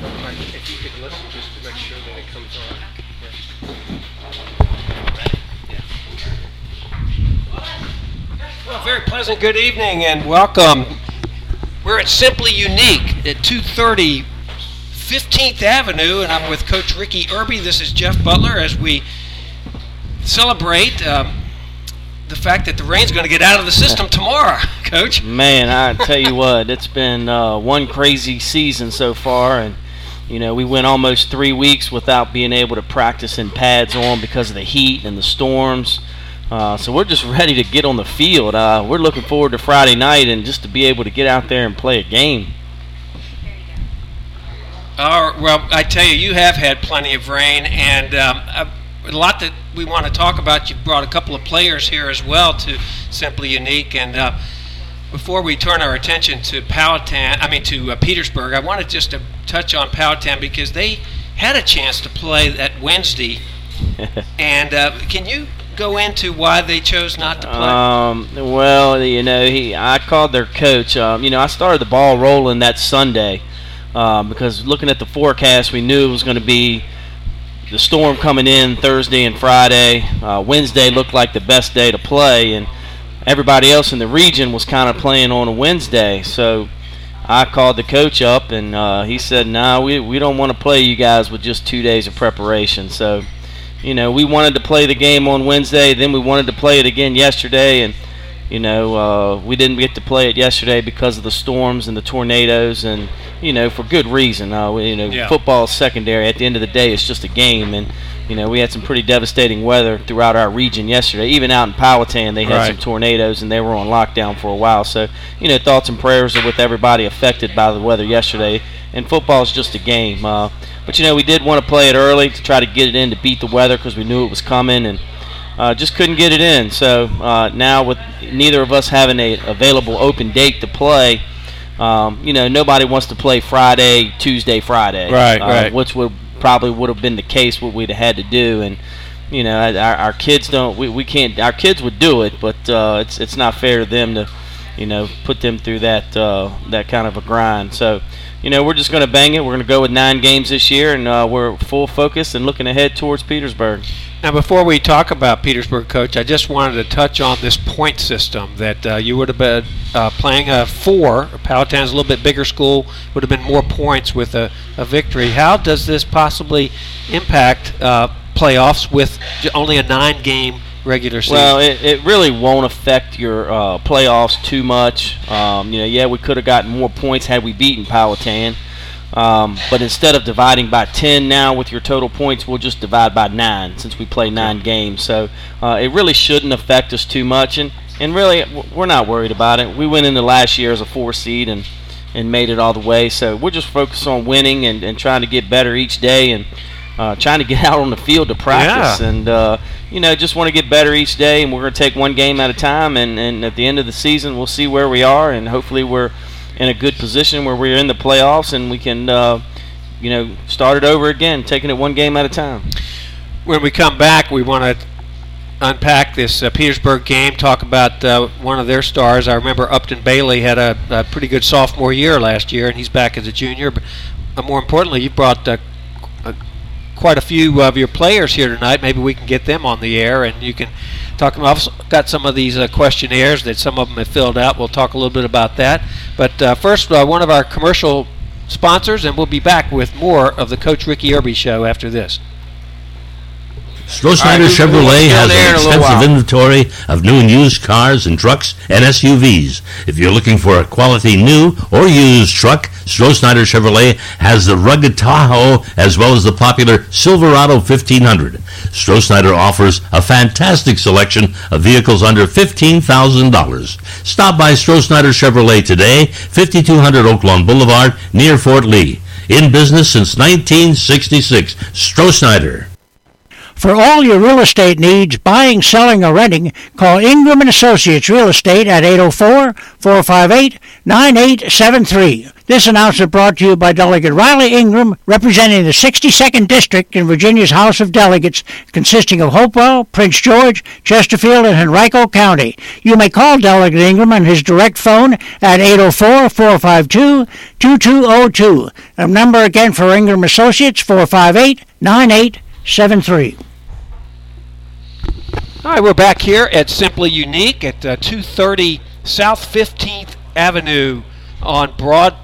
Right, if you could listen just to make sure that it comes on. Yeah. Well, very pleasant good evening and welcome. We're at Simply Unique at 230 15th Avenue, and I'm with Coach Ricky Irby. This is Jeff Butler as we celebrate the fact that the rain's going to get out of the system tomorrow, Coach. Man, I tell you what, it's been one crazy season so far, and we went almost 3 weeks without being able to practice in pads on because of the heat and the storms. So we're just ready to get on the field. We're looking forward to Friday night and just to be able to get out there and play a game. Well, I tell you, you have had plenty of rain, and a lot that we want to talk about. You've brought a couple of players here as well to Simply Unique, and before we turn our attention to Petersburg, I wanted just to touch on Powhatan because they had a chance to play that Wednesday, and can you go into why they chose not to play? Well, I called their coach. I started the ball rolling that Sunday. Because looking at the forecast, we knew it was going to be the storm coming in Thursday and Friday. Wednesday looked like the best day to play, and everybody else in the region was kind of playing on a Wednesday. So I called the coach up, and he said, "No, we don't want to play you guys with just 2 days of preparation." So, we wanted to play the game on Wednesday, then we wanted to play it again yesterday, and we didn't get to play it yesterday because of the storms and the tornadoes, and for good reason. Football is secondary. At the end of the day, it's just a game, and we had some pretty devastating weather throughout our region yesterday. Even out in Powhatan, they had some tornadoes, and they were on lockdown for a while. So, thoughts and prayers are with everybody affected by the weather yesterday. And football is just a game. But we did want to play it early to try to get it in to beat the weather because we knew it was coming, and just couldn't get it in. So now with neither of us having a available open date to play, nobody wants to play Friday, Tuesday, Friday. Right. Which would have been the case what we'd have had to do. And our kids don't. We can't. Our kids would do it, but it's not fair to them to put them through that kind of a grind. So we're just going to bang it. We're going to go with 9 games this year, and we're full focus and looking ahead towards Petersburg. Now, before we talk about Petersburg, Coach, I just wanted to touch on this point system that you would have been playing a 4. Powhatan's a little bit bigger school, would have been more points with a victory. How does this possibly impact playoffs with only a 9-game regular season? Well, it really won't affect your playoffs too much. We could have gotten more points had we beaten Powhatan. But instead of dividing by 10 now with your total points, we'll just divide by 9 since we play 9 games. So it really shouldn't affect us too much. And really, we're not worried about it. We went into last year as a 4 seed and made it all the way. So we're just focused on winning and trying to get better each day and trying to get out on the field to practice. Yeah. And, just want to get better each day. And we're going to take one game at a time. And at the end of the season, we'll see where we are. And hopefully we're in a good position where we're in the playoffs and we can, start it over again, taking it one game at a time. When we come back, we want to unpack this Petersburg game, talk about one of their stars. I remember Upton Bailey had a pretty good sophomore year last year, and he's back as a junior. But more importantly, you brought quite a few of your players here tonight. Maybe we can get them on the air, and you can talk. I've also got some of these questionnaires that some of them have filled out. We'll talk a little bit about that. But first, one of our commercial sponsors, and we'll be back with more of the Coach Ricky Irby Show after this. Stroh-Snyder Chevrolet has an extensive inventory of new and used cars and trucks and SUVs. If you're looking for a quality new or used truck, Stroh-Snyder Chevrolet has the rugged Tahoe as well as the popular Silverado 1500. Stroh-Snyder offers a fantastic selection of vehicles under $15,000. Stop by Stroh-Snyder Chevrolet today, 5200 Oak Lawn Boulevard near Fort Lee. In business since 1966, Stroh-Snyder. For all your real estate needs, buying, selling, or renting, call Ingram & Associates Real Estate at 804-458-9873. This announcement brought to you by Delegate Riley Ingram, representing the 62nd District in Virginia's House of Delegates, consisting of Hopewell, Prince George, Chesterfield, and Henrico County. You may call Delegate Ingram on his direct phone at 804-452-2202. A number again for Ingram Associates, 458-9873. All right, we're back here at Simply Unique at 230 South 15th Avenue on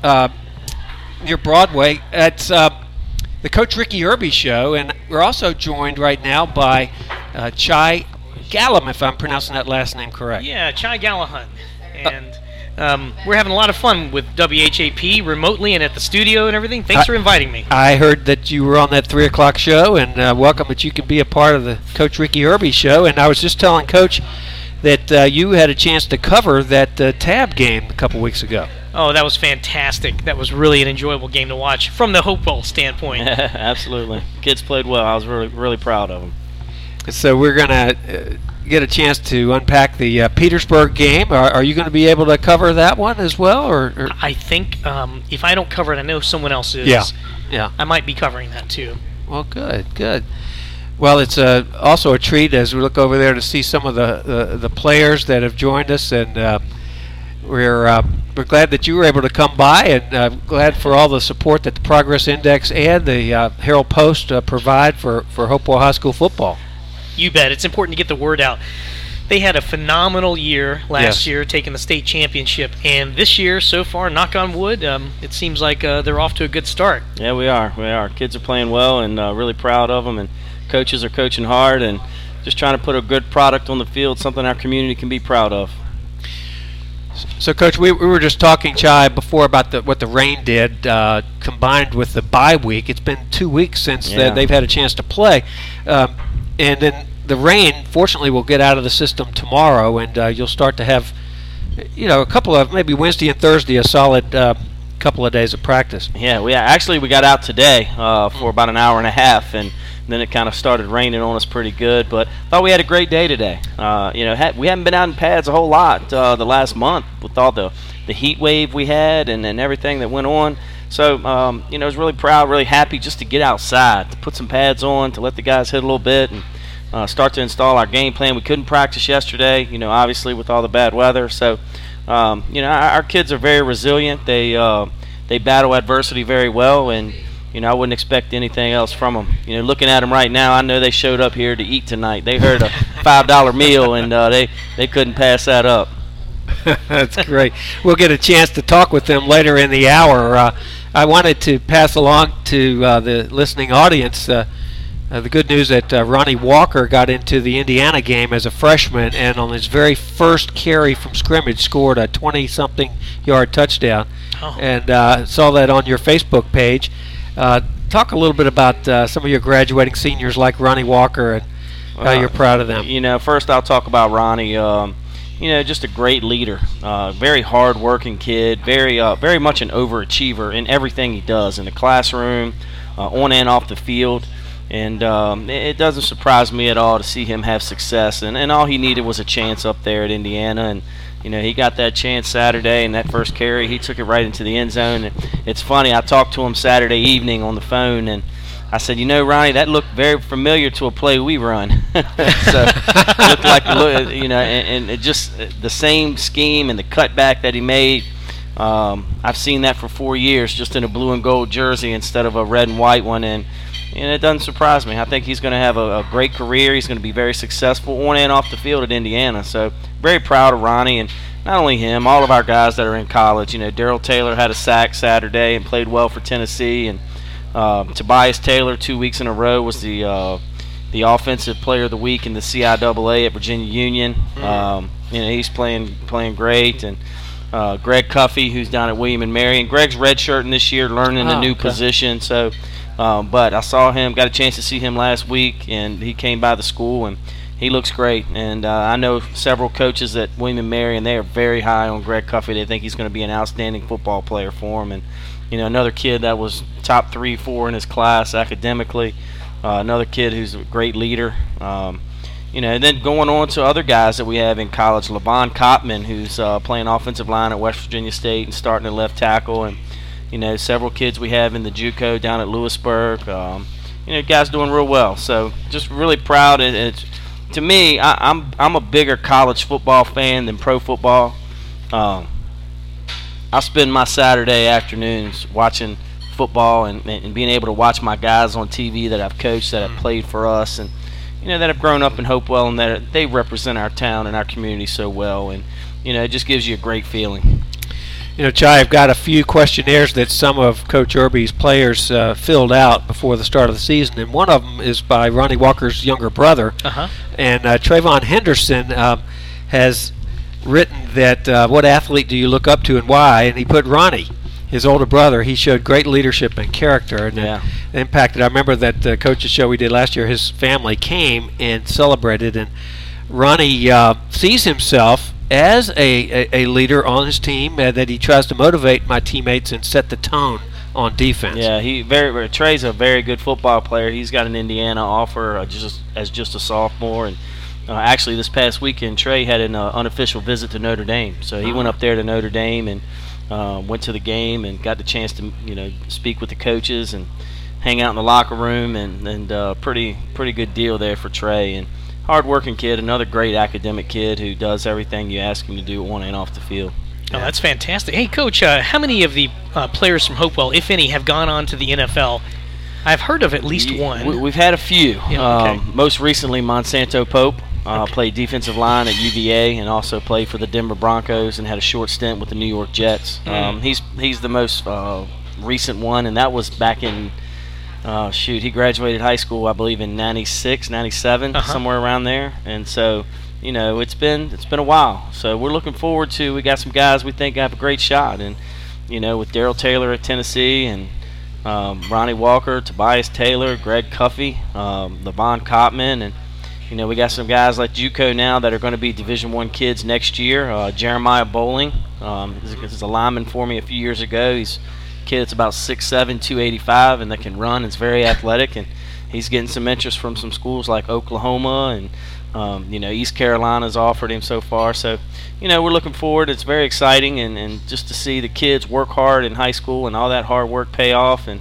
near Broadway. It's the Coach Ricky Irby Show, and we're also joined right now by Chai Gallum, if I'm pronouncing that last name correct. Yeah, Chai Gallahan. And we're having a lot of fun with WHAP remotely and at the studio and everything. Thanks for inviting me. I heard that you were on that 3 o'clock show, and welcome that you could be a part of the Coach Ricky Irby Show. And I was just telling Coach that you had a chance to cover that TAB game a couple weeks ago. Oh, that was fantastic. That was really an enjoyable game to watch from the Hopewell standpoint. Absolutely. Kids played well. I was really, really proud of them. So we're going to get a chance to unpack the Petersburg game. Are you going to be able to cover that one as well? Or? I think if I don't cover it, I know someone else is. Yeah. I might be covering that too. Well, good. Well, it's also a treat as we look over there to see some of the players that have joined us, and we're glad that you were able to come by, and glad for all the support that the Progress Index and the Herald Post provide for Hopewell High School football. You bet. It's important to get the word out. They had a phenomenal year last year, taking the state championship, and this year, so far, knock on wood, it seems like they're off to a good start. Yeah, we are. Kids are playing well, and really proud of them, and coaches are coaching hard, and just trying to put a good product on the field, something our community can be proud of. So, Coach, we were just talking, Chai, before about what the rain did, combined with the bye week. It's been 2 weeks since they've had a chance to play. And then the rain, fortunately, will get out of the system tomorrow, and you'll start to have, a couple of, maybe Wednesday and Thursday, a solid couple of days of practice. Yeah, we got out today for about an hour and a half, and then it kind of started raining on us pretty good. But thought we had a great day today. We haven't been out in pads a whole lot the last month with all the heat wave we had and everything that went on. So, I was really proud, really happy just to get outside, to put some pads on, to let the guys hit a little bit and start to install our game plan. We couldn't practice yesterday, obviously with all the bad weather. So, our kids are very resilient. They battle adversity very well, and, I wouldn't expect anything else from them. Looking at them right now, I know they showed up here to eat tonight. They heard a $5 meal, and they couldn't pass that up. That's great. We'll get a chance to talk with them later in the hour. I wanted to pass along to the listening audience the good news that Ronnie Walker got into the Indiana game as a freshman, and on his very first carry from scrimmage scored a 20-something yard touchdown. And saw that on your Facebook page. Talk a little bit about some of your graduating seniors like Ronnie Walker and how you're proud of them. First I'll talk about Ronnie. Just a great leader, very hard-working kid, very much an overachiever in everything he does in the classroom, on and off the field. And it doesn't surprise me at all to see him have success. And all he needed was a chance up there at Indiana. And, he got that chance Saturday, and that first carry, he took it right into the end zone. And it's funny, I talked to him Saturday evening on the phone, and I said, Ronnie, that looked very familiar to a play we run. So it looked like, and it just the same scheme and the cutback that he made. I've seen that for 4 years, just in a blue and gold jersey instead of a red and white one. And it doesn't surprise me. I think he's going to have a great career. He's going to be very successful on and off the field at Indiana. So very proud of Ronnie, and not only him, all of our guys that are in college. Darrell Taylor had a sack Saturday and played well for Tennessee, and Tobias Taylor 2 weeks in a row was the offensive player of the week in the CIAA at Virginia Union. He's playing great, and Greg Cuffey, who's down at William and Mary, and Greg's redshirting this year, learning a new position. So, but I saw him, got a chance to see him last week, and he came by the school, and he looks great. And I know several coaches at William and Mary, and they are very high on Greg Cuffey. They think he's going to be an outstanding football player for him. And another kid that was top 3-4 in his class academically. Another kid who's a great leader. And then going on to other guys that we have in college, LeVon Copman, who's playing offensive line at West Virginia State and starting at left tackle. And several kids we have in the JUCO down at Lewisburg. Guys doing real well. So just really proud. And to me, I'm a bigger college football fan than pro football. I spend my Saturday afternoons watching football and being able to watch my guys on TV that I've coached, that have played for us, and that have grown up in Hopewell, and that they represent our town and our community so well. And it just gives you a great feeling. Chai, I've got a few questionnaires that some of Coach Irby's players filled out before the start of the season, and one of them is by Ronnie Walker's younger brother. And Trayvon Henderson has written that what athlete do you look up to and why, and he put Ronnie, his older brother. He showed great leadership and character, and impacted. I remember that the coaches show we did last year, his family came and celebrated, and Ronnie sees himself as a leader on his team, that he tries to motivate my teammates and set the tone on defense. Yeah, Trey's a very good football player. He's got an Indiana offer just a sophomore, and actually this past weekend Trey had an unofficial visit to Notre Dame. So he went up there to Notre Dame and went to the game and got the chance to speak with the coaches and hang out in the locker room, and pretty good deal there for Trey. And hard-working kid, another great academic kid who does everything you ask him to do on and off the field. Oh, that's fantastic. Hey, Coach, how many of the players from Hopewell, if any, have gone on to the NFL? I've heard of at least one. We've had a few. Yeah, okay. Most recently, Monsanto Pope played defensive line at UVA and also played for the Denver Broncos and had a short stint with the New York Jets. He's the most recent one, and that was back in he graduated high school, I believe, in 96, 97, somewhere around there. And so, it's been a while. So we're looking forward to, we got some guys we think have a great shot. And, with Darrell Taylor at Tennessee and Ronnie Walker, Tobias Taylor, Greg Cuffey, Levon Cotman, and, we got some guys like JUCO now that are going to be Division I kids next year. Jeremiah Bowling, he's a lineman for me a few years ago. He's kid that's about 6'7", 285, and that can run. It's very athletic, and he's getting some interest from some schools like Oklahoma, and East Carolina's offered him so far. So we're looking forward. It's very exciting, and just to see the kids work hard in high school and all that hard work pay off, and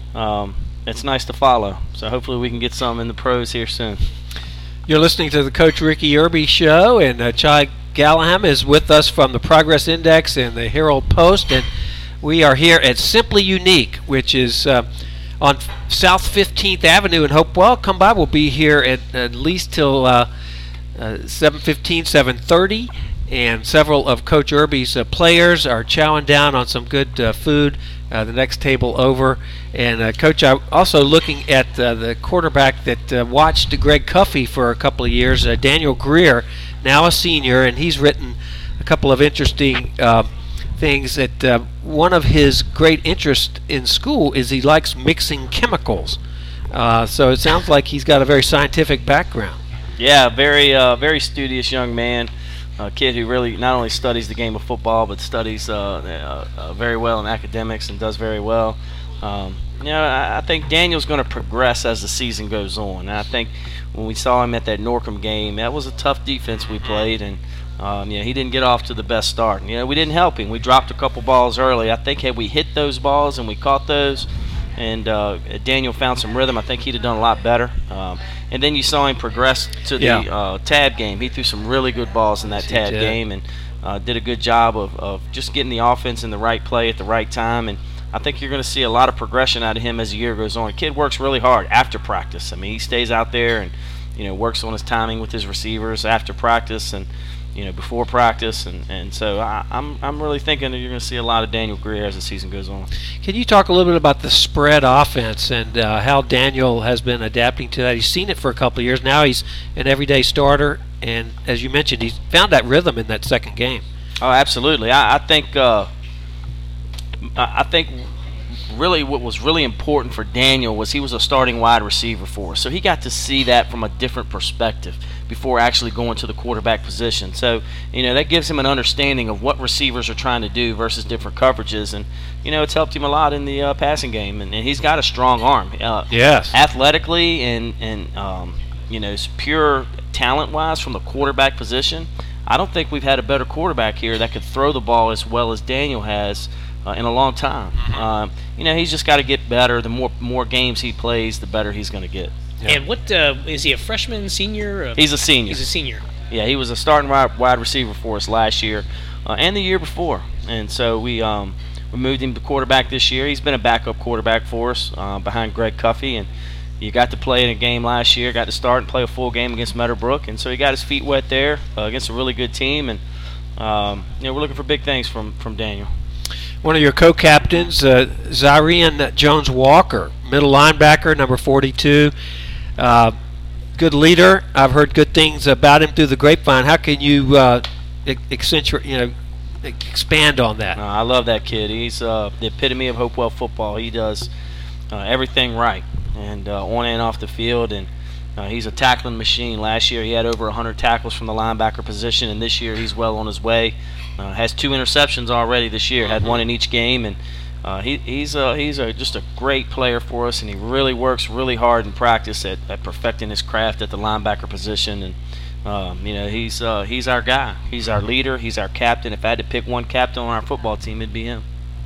it's nice to follow. So hopefully we can get some in the pros here soon. You're listening to the Coach Ricky Irby Show, and Chai Galaham is with us from the Progress Index and the Herald Post, and we are here at Simply Unique, which is on South 15th Avenue in Hopewell. Come by. We'll be here at least till 7:15, 7:30. And several of Coach Irby's players are chowing down on some good food the next table over. And, Coach, I'm also looking at the quarterback that watched Greg Cuffey for a couple of years, Daniel Greer, now a senior, and he's written a couple of interesting things. That one of his great interests in school is he likes mixing chemicals. So it sounds like he's got a very scientific background. Yeah, very studious young man. A kid who really not only studies the game of football, but studies very well in academics and does very well. I think Daniel's going to progress as the season goes on. And I think when we saw him at that Norcom game, that was a tough defense we played, and he didn't get off to the best start. We didn't help him. We dropped a couple balls early. I think had we hit those balls and we caught those, and Daniel found some rhythm, I think he'd have done a lot better. And then you saw him progress to the TAB game. He threw some really good balls in that TAB game, and did a good job of just getting the offense in the right play at the right time. And I think you're going to see a lot of progression out of him as the year goes on. Kid works really hard after practice. I mean, he stays out there and works on his timing with his receivers after practice and before practice, and so I'm really thinking that you're going to see a lot of Daniel Greer as the season goes on. Can you talk a little bit about the spread offense and how Daniel has been adapting to that? He's seen it for a couple of years now. He's an everyday starter, and as you mentioned, he's found that rhythm in that second game. Oh, absolutely. I think really what was really important for Daniel was he was a starting wide receiver for us, so he got to see that from a different perspective before actually going to the quarterback position. So, that gives him an understanding of what receivers are trying to do versus different coverages. And, it's helped him a lot in the passing game. And he's got a strong arm. Yes. Athletically and pure talent-wise from the quarterback position, I don't think we've had a better quarterback here that could throw the ball as well as Daniel has in a long time. He's just got to get better. The more games he plays, the better he's going to get. Yeah. And what is he, a freshman, senior? He's a senior. He's a senior. Yeah, he was a starting wide receiver for us last year and the year before. And so we moved him to quarterback this year. He's been a backup quarterback for us behind Greg Cuffey. And he got to play in a game last year, got to start and play a full game against Meadowbrook. And so he got his feet wet there against a really good team. And we're looking for big things from Daniel. One of your co-captains, Zyrian Jones-Walker, middle linebacker, number 42. Good leader. I've heard good things about him through the grapevine. How can you expand on that? I love that kid. He's the epitome of Hopewell football. He does everything right, and on and off the field. And he's a tackling machine. Last year he had over 100 tackles from the linebacker position, and this year he's well on his way. Has 2 interceptions already this year. Had 1 in each game, and he's just a great player for us, and he really works really hard in practice at perfecting his craft at the linebacker position. And he's our guy. He's our leader. He's our captain. If I had to pick one captain on our football team, it'd be him.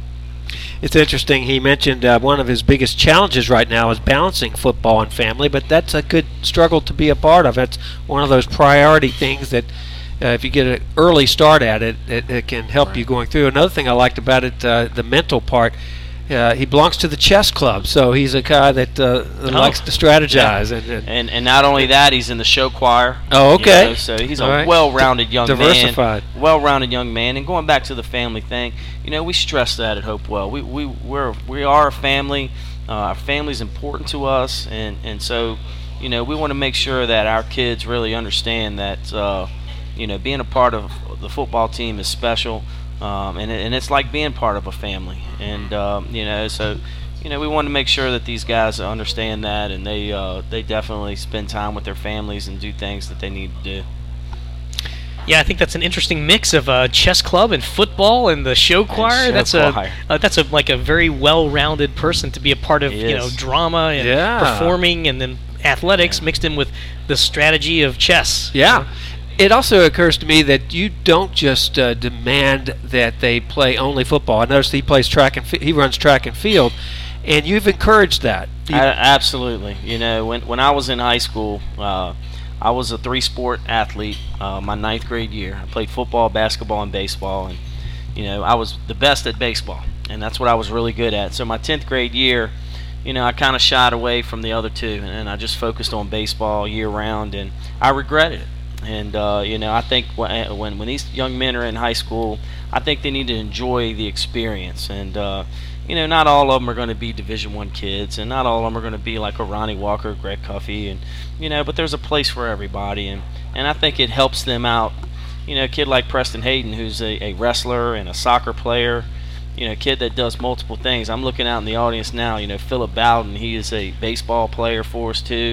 It's interesting. He mentioned one of his biggest challenges right now is balancing football and family, but that's a good struggle to be a part of. It's one of those priority things that if you get an early start at it, it can help you going through. Another thing I liked about it, the mental part, he belongs to the chess club, so he's a guy that likes to strategize. Yeah. And not only that, he's in the show choir. Oh, okay. So he's a well-rounded young Diversified. man. Well-rounded young man. And going back to the family thing, we stress that at Hopewell. We are a family. Our family's important to us, and so we want to make sure that our kids really understand that being a part of the football team is special, and it's like being part of a family. And so we want to make sure that these guys understand that, and they definitely spend time with their families and do things that they need to do. Yeah, I think that's an interesting mix of chess club and football and the show choir. That's a very well-rounded person to be a part of. Drama and performing, and then athletics mixed in with the strategy of chess. Yeah. It also occurs to me that you don't just demand that they play only football. I noticed he plays he runs track and field, and you've encouraged that. Absolutely. When I was in high school, I was a 3-sport athlete my 9th grade year. I played football, basketball, and baseball, and I was the best at baseball, and that's what I was really good at. So my 10th grade year, I kind of shied away from the other 2, and I just focused on baseball year-round, and I regretted it. And I think when these young men are in high school, I think they need to enjoy the experience. And not all of them are going to be Division I kids, and not all of them are going to be like a Ronnie Walker, Greg Cuffey, and but there's a place for everybody. And I think it helps them out. A kid like Preston Hayden, who's a wrestler and a soccer player, a kid that does multiple things. I'm looking out in the audience now. Philip Bowden, he is a baseball player for us too.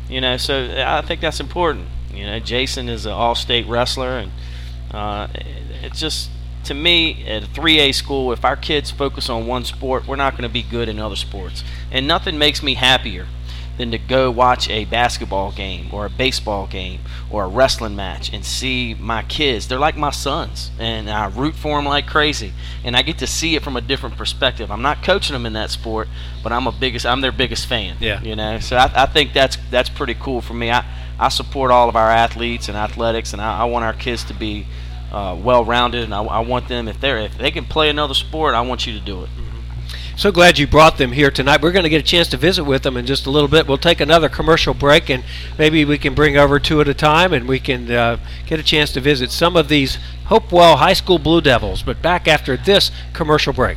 So I think that's important. Jason is an all-state wrestler, and it's just, to me, at a 3A school, if our kids focus on one sport, we're not going to be good in other sports. And nothing makes me happier than to go watch a basketball game or a baseball game or a wrestling match and see my kids. They're like my sons, and I root for them like crazy, and I get to see it from a different perspective. I'm not coaching them in that sport, but I'm their biggest fan. Yeah. So I think that's pretty cool for me. I support all of our athletes and athletics, and I want our kids to be well-rounded, and I want them, if they can play another sport, I want you to do it. So glad you brought them here tonight. We're going to get a chance to visit with them in just a little bit. We'll take another commercial break, and maybe we can bring over 2 at a time, and we can get a chance to visit some of these Hopewell High School Blue Devils. But back after this commercial break.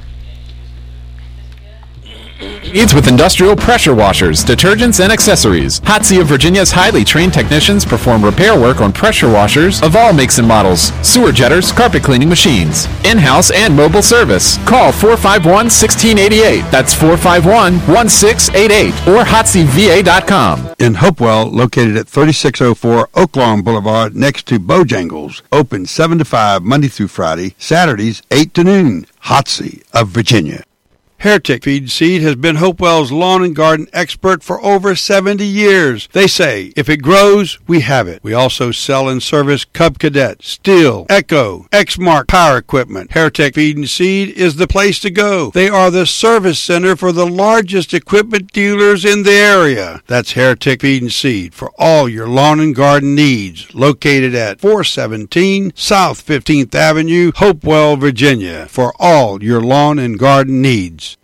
Needs with industrial pressure washers, detergents, and accessories. Hotsy of Virginia's highly trained technicians perform repair work on pressure washers of all makes and models, sewer jetters, carpet cleaning machines, in-house and mobile service. Call 451-1688. That's 451-1688 or HotsyVA.com. In Hopewell, located at 3604 Oaklawn Boulevard next to Bojangles. Open 7 to 5 Monday through Friday, Saturdays 8 to noon. Hotsy of Virginia. Heretic Feed and Seed has been Hopewell's lawn and garden expert for over 70 years. They say, if it grows, we have it. We also sell and service Cub Cadet, Steel, Echo, Exmark power equipment. Heretic Feed and Seed is the place to go. They are the service center for the largest equipment dealers in the area. That's Heretic Feed and Seed for all your lawn and garden needs. Located at 417 South 15th Avenue, Hopewell, Virginia, for all your lawn and garden needs.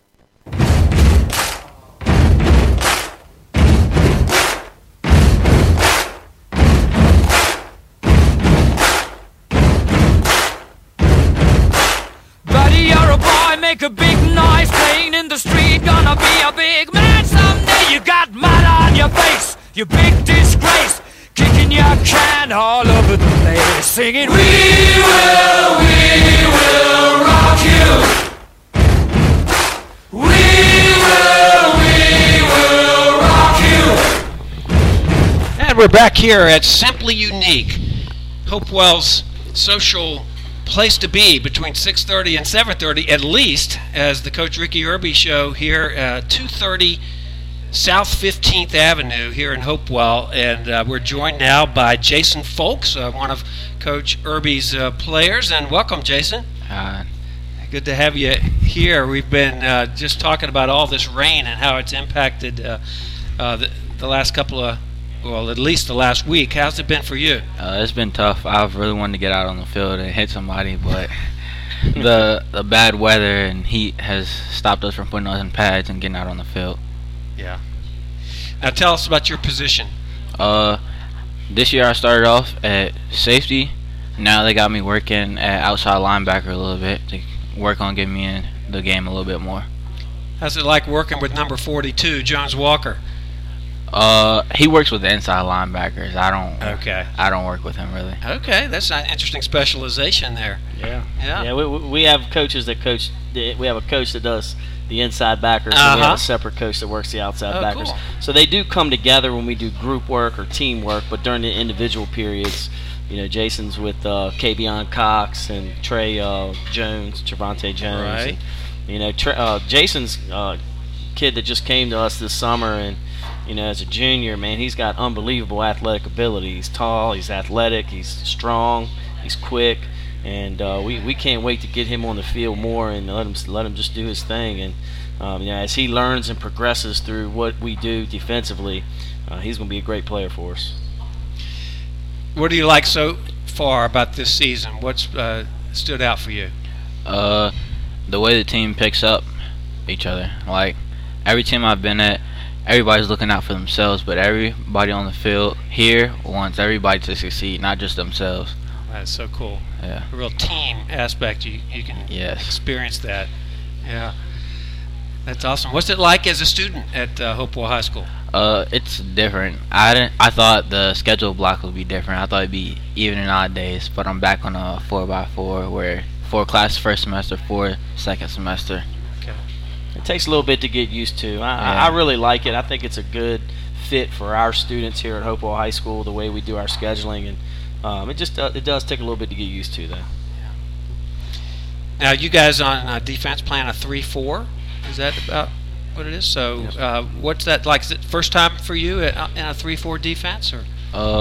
Buddy, you're a boy, make a big noise playing in the street. Gonna be a big man someday. You got mud on your face, you big disgrace. Kicking your can all over the place, singing, we will rock you. We will rock you. And we're back here at Simply Unique, Hopewell's social place to be between 6:30 and 7:30 at least, as the Coach Ricky Irby show here at 230 South 15th Avenue here in Hopewell. And we're joined now by Jason Folks, one of Coach Irby's players. And welcome, Jason. Good to have you here. We've been just talking about all this rain and how it's impacted the last couple of, well, at least the last week. How's it been for you? It's been tough. I've really wanted to get out on the field and hit somebody, but the bad weather and heat has stopped us from putting us in pads and getting out on the field. Yeah. Now tell us about your position. This year I started off at safety. Now they got me working at outside linebacker a little bit to work on getting me in the game a little bit more. How's it like working with number 42, Jones Walker? He works with the inside linebackers. I don't work with him really. Okay, that's an interesting specialization there. Yeah. We have coaches that coach. We have a coach that does the inside backers, and we have a separate coach that works the outside backers. Cool. So they do come together when we do group work or team work, but during the individual periods, you know, Jason's with Kavion Cox and Trey Jones, Trevante Jones. Right. And, you know, Jason's kid that just came to us this summer, and you know, as a junior, man, he's got unbelievable athletic ability. He's tall, he's athletic, he's strong, he's quick. And we can't wait to get him on the field more and let him just do his thing. And you know, as he learns and progresses through what we do defensively, he's going to be a great player for us. What do you like so far about this season? What's stood out for you? The way the team picks up each other. Like every team I've been at, everybody's looking out for themselves, but everybody on the field here wants everybody to succeed, not just themselves. That's so cool. Yeah. A real team aspect. You can experience that. Yeah. That's awesome. What's it like as a student at Hopewell High School? It's different. I thought the schedule block would be different. I thought it'd be even and odd days, but I'm back on a 4x4 where 4 classes first semester, 4 second semester. Okay. It takes a little bit to get used to. I really like it. I think it's a good fit for our students here at Hopewell High School, the way we do our scheduling, and it does take a little bit to get used to, though. Yeah. Now, you guys on defense plan a 3-4? Is that about what it is? So, yes. What's that like? Is it first time for you in a 3-4 defense, or?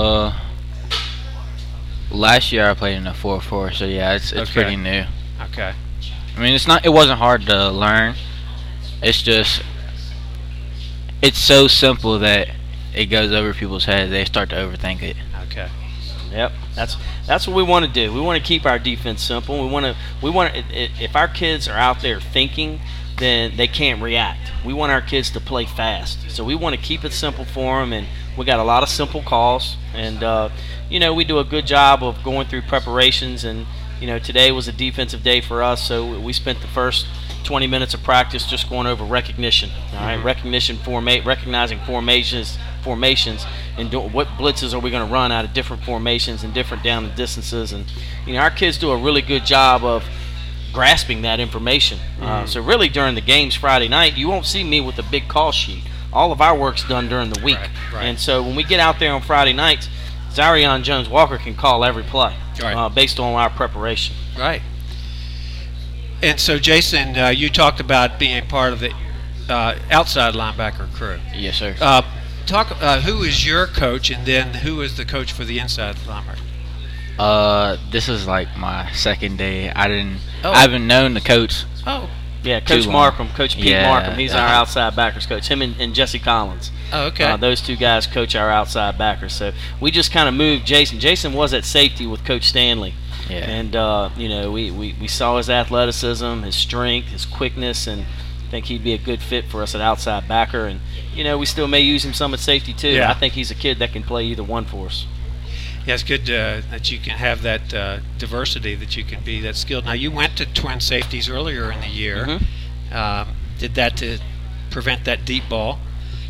Last year I played in a 4-4, so yeah, it's pretty new. Okay. I mean, it wasn't hard to learn. It's just, it's so simple that it goes over people's heads. They start to overthink it. Okay. Yep, that's what we want to do. We want to keep our defense simple. We want to. If our kids are out there thinking, then they can't react. We want our kids to play fast. So we want to keep it simple for them, and we got a lot of simple calls. And you know, we do a good job of going through preparations. And you know, today was a defensive day for us, so we spent the first 20 minutes of practice just going over recognition. All right, recognizing formations, and what blitzes are we going to run out of different formations and different down and distances. And you know, our kids do a really good job of grasping that information. So really, during the games Friday night, you won't see me with a big call sheet. All of our work's done during the week. Right. And so when we get out there on Friday nights, Zarion Jones Walker can call every play based on our preparation. Right. And so, Jason, you talked about being part of the outside linebacker crew. Yes, sir. Who is your coach, and then who is the coach for the inside linebacker? This is like my second day. I haven't known the coach. Oh. Yeah, Coach Markham, Coach Pete Markham. He's our outside backers coach. Him and Jesse Collins. Oh, okay. Those two guys coach our outside backers. So we just kind of moved Jason. Jason was at safety with Coach Stanley. Yeah. And, we saw his athleticism, his strength, his quickness, and I think he'd be a good fit for us at outside backer. And, we still may use him some at safety too. Yeah. I think he's a kid that can play either one for us. Yeah, it's good that you can have that diversity, that you can be that skilled. Now, you went to twin safeties earlier in the year. Mm-hmm. Did that to prevent that deep ball.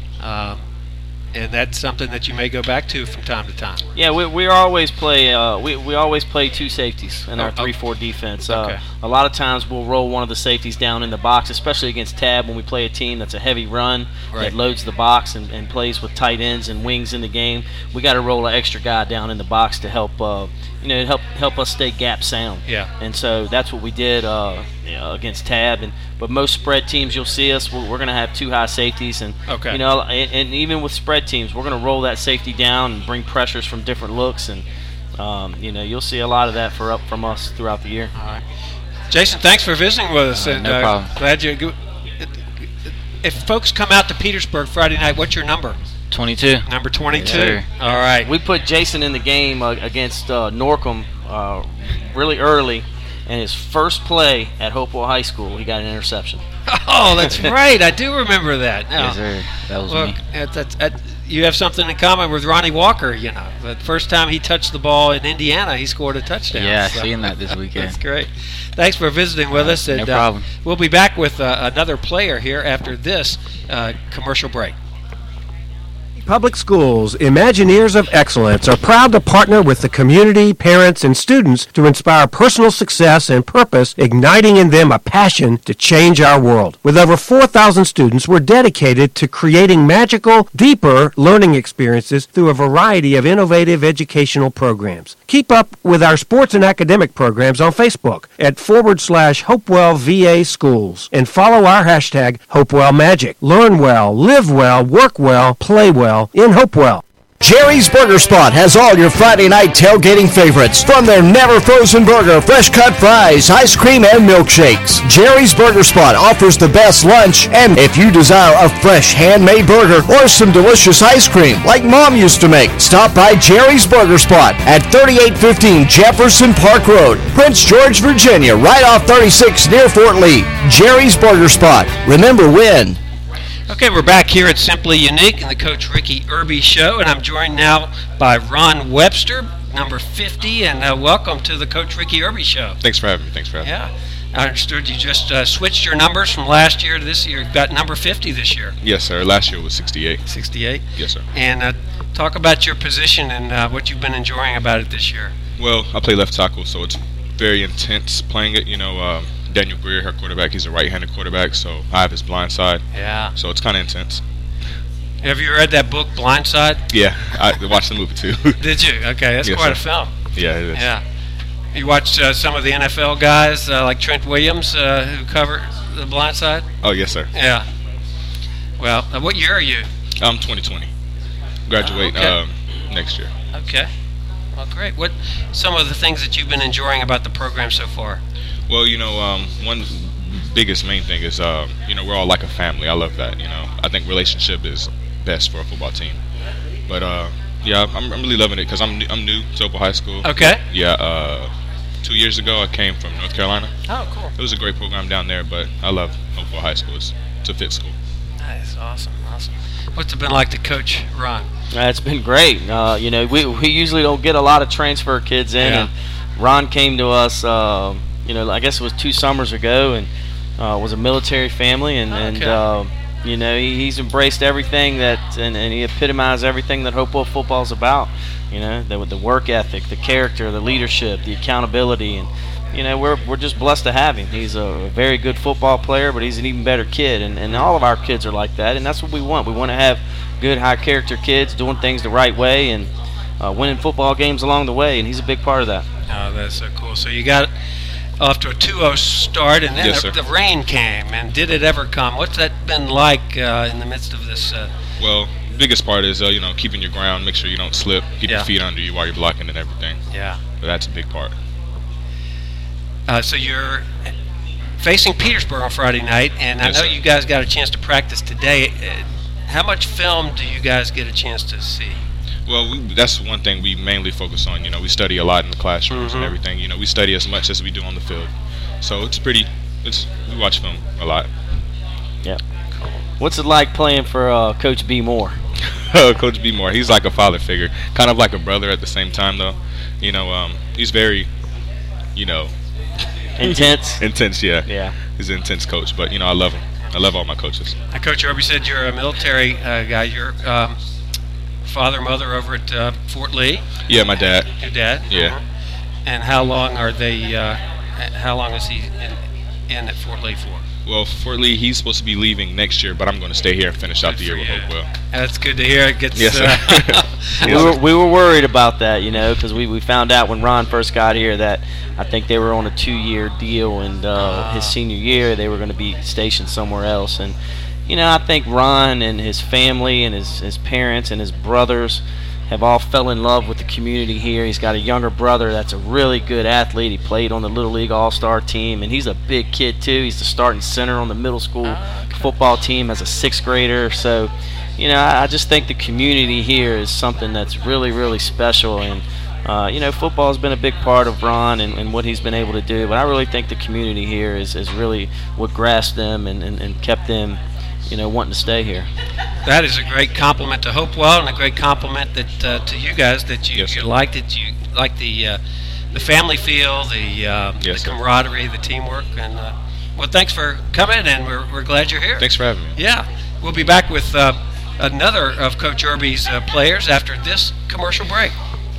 And that's something that you may go back to from time to time. Yeah, we always play. We always play two safeties in our 3-4 defense. Okay. A lot of times we'll roll one of the safeties down in the box, especially against Tab when we play a team that's a heavy run that loads the box and plays with tight ends and wings in the game. We got to roll an extra guy down in the box to help help us stay gap sound. Yeah. And so that's what we did against Tab. But most spread teams you'll see us, we're going to have two high safeties, and and even with spread teams, we're going to roll that safety down and bring pressures from different looks, and you'll see a lot of that from us throughout the year. All right, Jason, thanks for visiting with us. No problem. Glad you. If folks come out to Petersburg Friday night, what's your number? 22. Number 22. Yes, all right. We put Jason in the game against Norcom really early. And his first play at Hopewell High School, he got an interception. Oh, that's right. I do remember that. Yes, sir. That was me. You have something in common with Ronnie Walker, The first time he touched the ball in Indiana, he scored a touchdown. Yeah, I've seen that this weekend. That's great. Thanks for visiting with us. No problem. We'll be back with another player here after this commercial break. Public Schools, Imagineers of Excellence, are proud to partner with the community, parents, and students to inspire personal success and purpose, igniting in them a passion to change our world. With over 4,000 students, we're dedicated to creating magical, deeper learning experiences through a variety of innovative educational programs. Keep up with our sports and academic programs on Facebook at /Hopewell VA Schools and follow our hashtag Hopewell Magic. Learn well, live well, work well, play well in Hopewell. Jerry's Burger Spot has all your Friday night tailgating favorites. From their never frozen burger, fresh cut fries, ice cream, and milkshakes. Jerry's Burger Spot offers the best lunch, and if you desire a fresh handmade burger or some delicious ice cream like Mom used to make, stop by Jerry's Burger Spot at 3815 Jefferson Park Road, Prince George, Virginia, right off 36 near Fort Lee. Jerry's Burger Spot. Remember when. Okay, we're back here at Simply Unique in the Coach Ricky Irby Show, and I'm joined now by Ron Webster, number 50, and welcome to the Coach Ricky Irby Show. Thanks for having me. Yeah, I understood you just switched your numbers from last year to this year. You've got number 50 this year. Yes, sir. Last year was 68. 68? Yes, sir. And talk about your position and what you've been enjoying about it this year. Well, I play left tackle, so it's very intense playing it. Daniel Greer, her quarterback, he's a right-handed quarterback, so I have his blind side. Yeah. So it's kind of intense. Have you read that book, Blind Side? Yeah, I watched the movie too. Did you? Okay, that's quite a film. Yeah, it is. Yeah. You watched some of the NFL guys like Trent Williams who covered the Blind Side? Oh, yes, sir. Yeah. Well, what year are you? I'm 2020. Graduate next year. Okay. Well, great. What some of the things that you've been enjoying about the program so far? Well, one biggest main thing is, we're all like a family. I love that, I think relationship is best for a football team. But, I'm really loving it because I'm new to Hopewell High School. Okay. Yeah, 2 years ago I came from North Carolina. Oh, cool. It was a great program down there, but I love Hopewell High School. It's a fit school. Nice, awesome. What's it been like to coach Ron? It's been great. We usually don't get a lot of transfer kids in, and Ron came to us I guess it was 2 summers ago, and was a military family, and he's embraced everything and he epitomized everything that Hopewell football is about. The work ethic, the character, the leadership, the accountability, and we're just blessed to have him. He's a very good football player, but he's an even better kid, and all of our kids are like that, and that's what we want. We want to have good, high character kids doing things the right way and winning football games along the way, and he's a big part of that. Oh, that's so cool. So you got off to a 2-0 start, and then Yes, the sir. rain came. And did it ever come? What's that been like in the midst of this? Well, the biggest part is keeping your ground, make sure you don't slip, keep your feet under you while you're blocking and everything. Yeah. But that's a big part. So you're facing Petersburg on Friday night, and Yes, I know sir. you guys got a chance to practice today. How much film do you guys get a chance to see? Well, that's one thing we mainly focus on. We study a lot in the classrooms and Mhm. everything. We study as much as we do on the field. So we watch film a lot. Yeah. What's it like playing for Coach B. Moore? Coach B. Moore, he's like a father figure, kind of like a brother at the same time, though. He's very, intense. Intense, yeah. Yeah. He's an intense coach, but I love him. I love all my coaches. Coach Irby said you're a military guy. Your father, mother over at Fort Lee. Yeah, my dad. Your dad. Yeah. And how long are they? How long is he in at Fort Lee for? Well, Fort Lee, he's supposed to be leaving next year, but I'm going to stay here and finish out the year with Hopewell. That's good to hear. It gets. Yes, sir. We were worried about that, because we found out when Ron first got here that I think they were on a 2-year deal, and his senior year they were going to be stationed somewhere else. And I think Ron and his family and his parents and his brothers have all fell in love with the community here. He's got a younger brother that's a really good athlete. He played on the Little League All-Star team, and he's a big kid too. He's the starting center on the middle school football team as a 6th grader. So, I just think the community here is something that's really, really special. And, football has been a big part of Ron and what he's been able to do. But I really think the community here is really what grasped them and kept them wanting to stay here. That is a great compliment to Hopewell, and a great compliment that to you guys that you liked it. You like the family feel, the camaraderie, the teamwork, and well, thanks for coming, and we're glad you're here. Thanks for having me. Yeah, we'll be back with another of Coach Irby's players after this commercial break.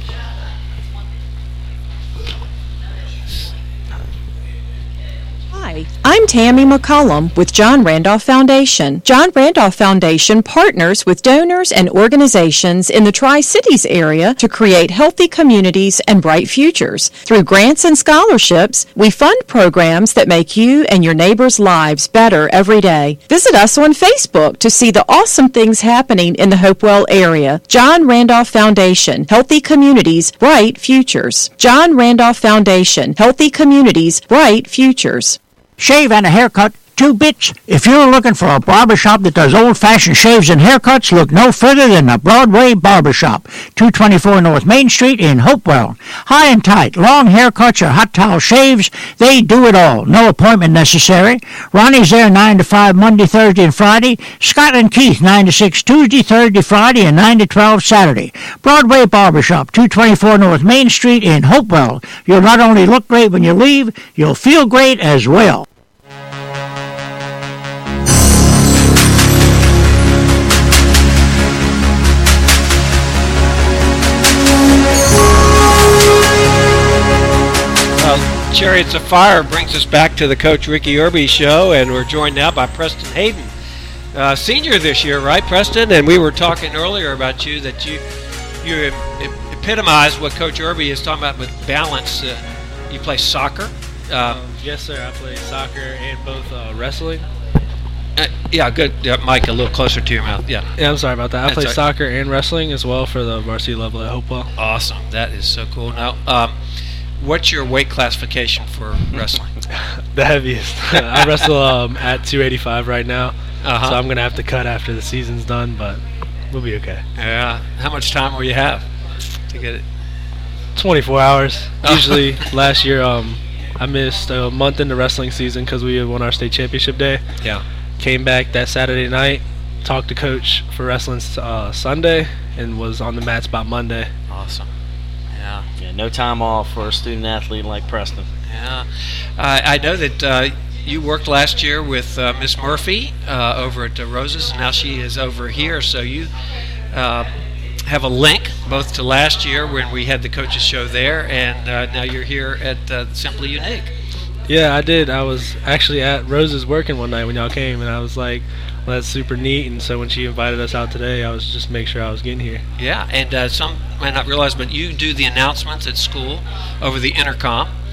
Hi, I'm Tammy McCollum with John Randolph Foundation. John Randolph Foundation partners with donors and organizations in the Tri-Cities area to create healthy communities and bright futures. Through grants and scholarships, we fund programs that make you and your neighbors' lives better every day. Visit us on Facebook to see the awesome things happening in the Hopewell area. John Randolph Foundation, healthy communities, bright futures. John Randolph Foundation, healthy communities, bright futures. Shave and a haircut, 2 bits. If you're looking for a barbershop that does old-fashioned shaves and haircuts, look no further than the Broadway Barbershop, 224 North Main Street in Hopewell. High and tight, long haircuts or hot towel shaves, they do it all. No appointment necessary. Ronnie's there 9 to 5 Monday, Thursday, and Friday. Scott and Keith 9 to 6 Tuesday, Thursday, Friday, and 9 to 12 Saturday. Broadway Barbershop, 224 North Main Street in Hopewell. You'll not only look great when you leave, you'll feel great as well. Chariots of Fire brings us back to the Coach Ricky Irby Show, and we're joined now by Preston Hayden, senior this year, right, Preston? And we were talking earlier about you, that you epitomize what Coach Irby is talking about with balance. You play soccer. Yes, sir. I play soccer and both wrestling. Yeah, good. Mike, a little closer to your mouth. Yeah, I'm sorry about that. I play soccer and wrestling as well for the varsity level at Hopewell. Awesome. That is so cool. Now, what's your weight classification for wrestling? The heaviest. I wrestle at 285 right now, so I'm going to have to cut after the season's done, but we'll be okay. Yeah. How much time will you have to get it? 24 hours. Usually last year I missed a month into wrestling season because we had won our state championship day. Yeah. Came back that Saturday night, talked to coach for wrestling Sunday, and was on the mats by Monday. Awesome. Yeah, no time off for a student athlete like Preston. Yeah. I know that you worked last year with Miss Murphy over at Roses, and now she is over here. So you have a link both to last year when we had the coaches show there, and now you're here at Simply Unique. Yeah, I did. I was actually at Roses working one night when y'all came, and I was like, well, that's super neat. And so when she invited us out today, I was just make sure I was getting here. Yeah, and some might not realize, but you do the announcements at school over the intercom.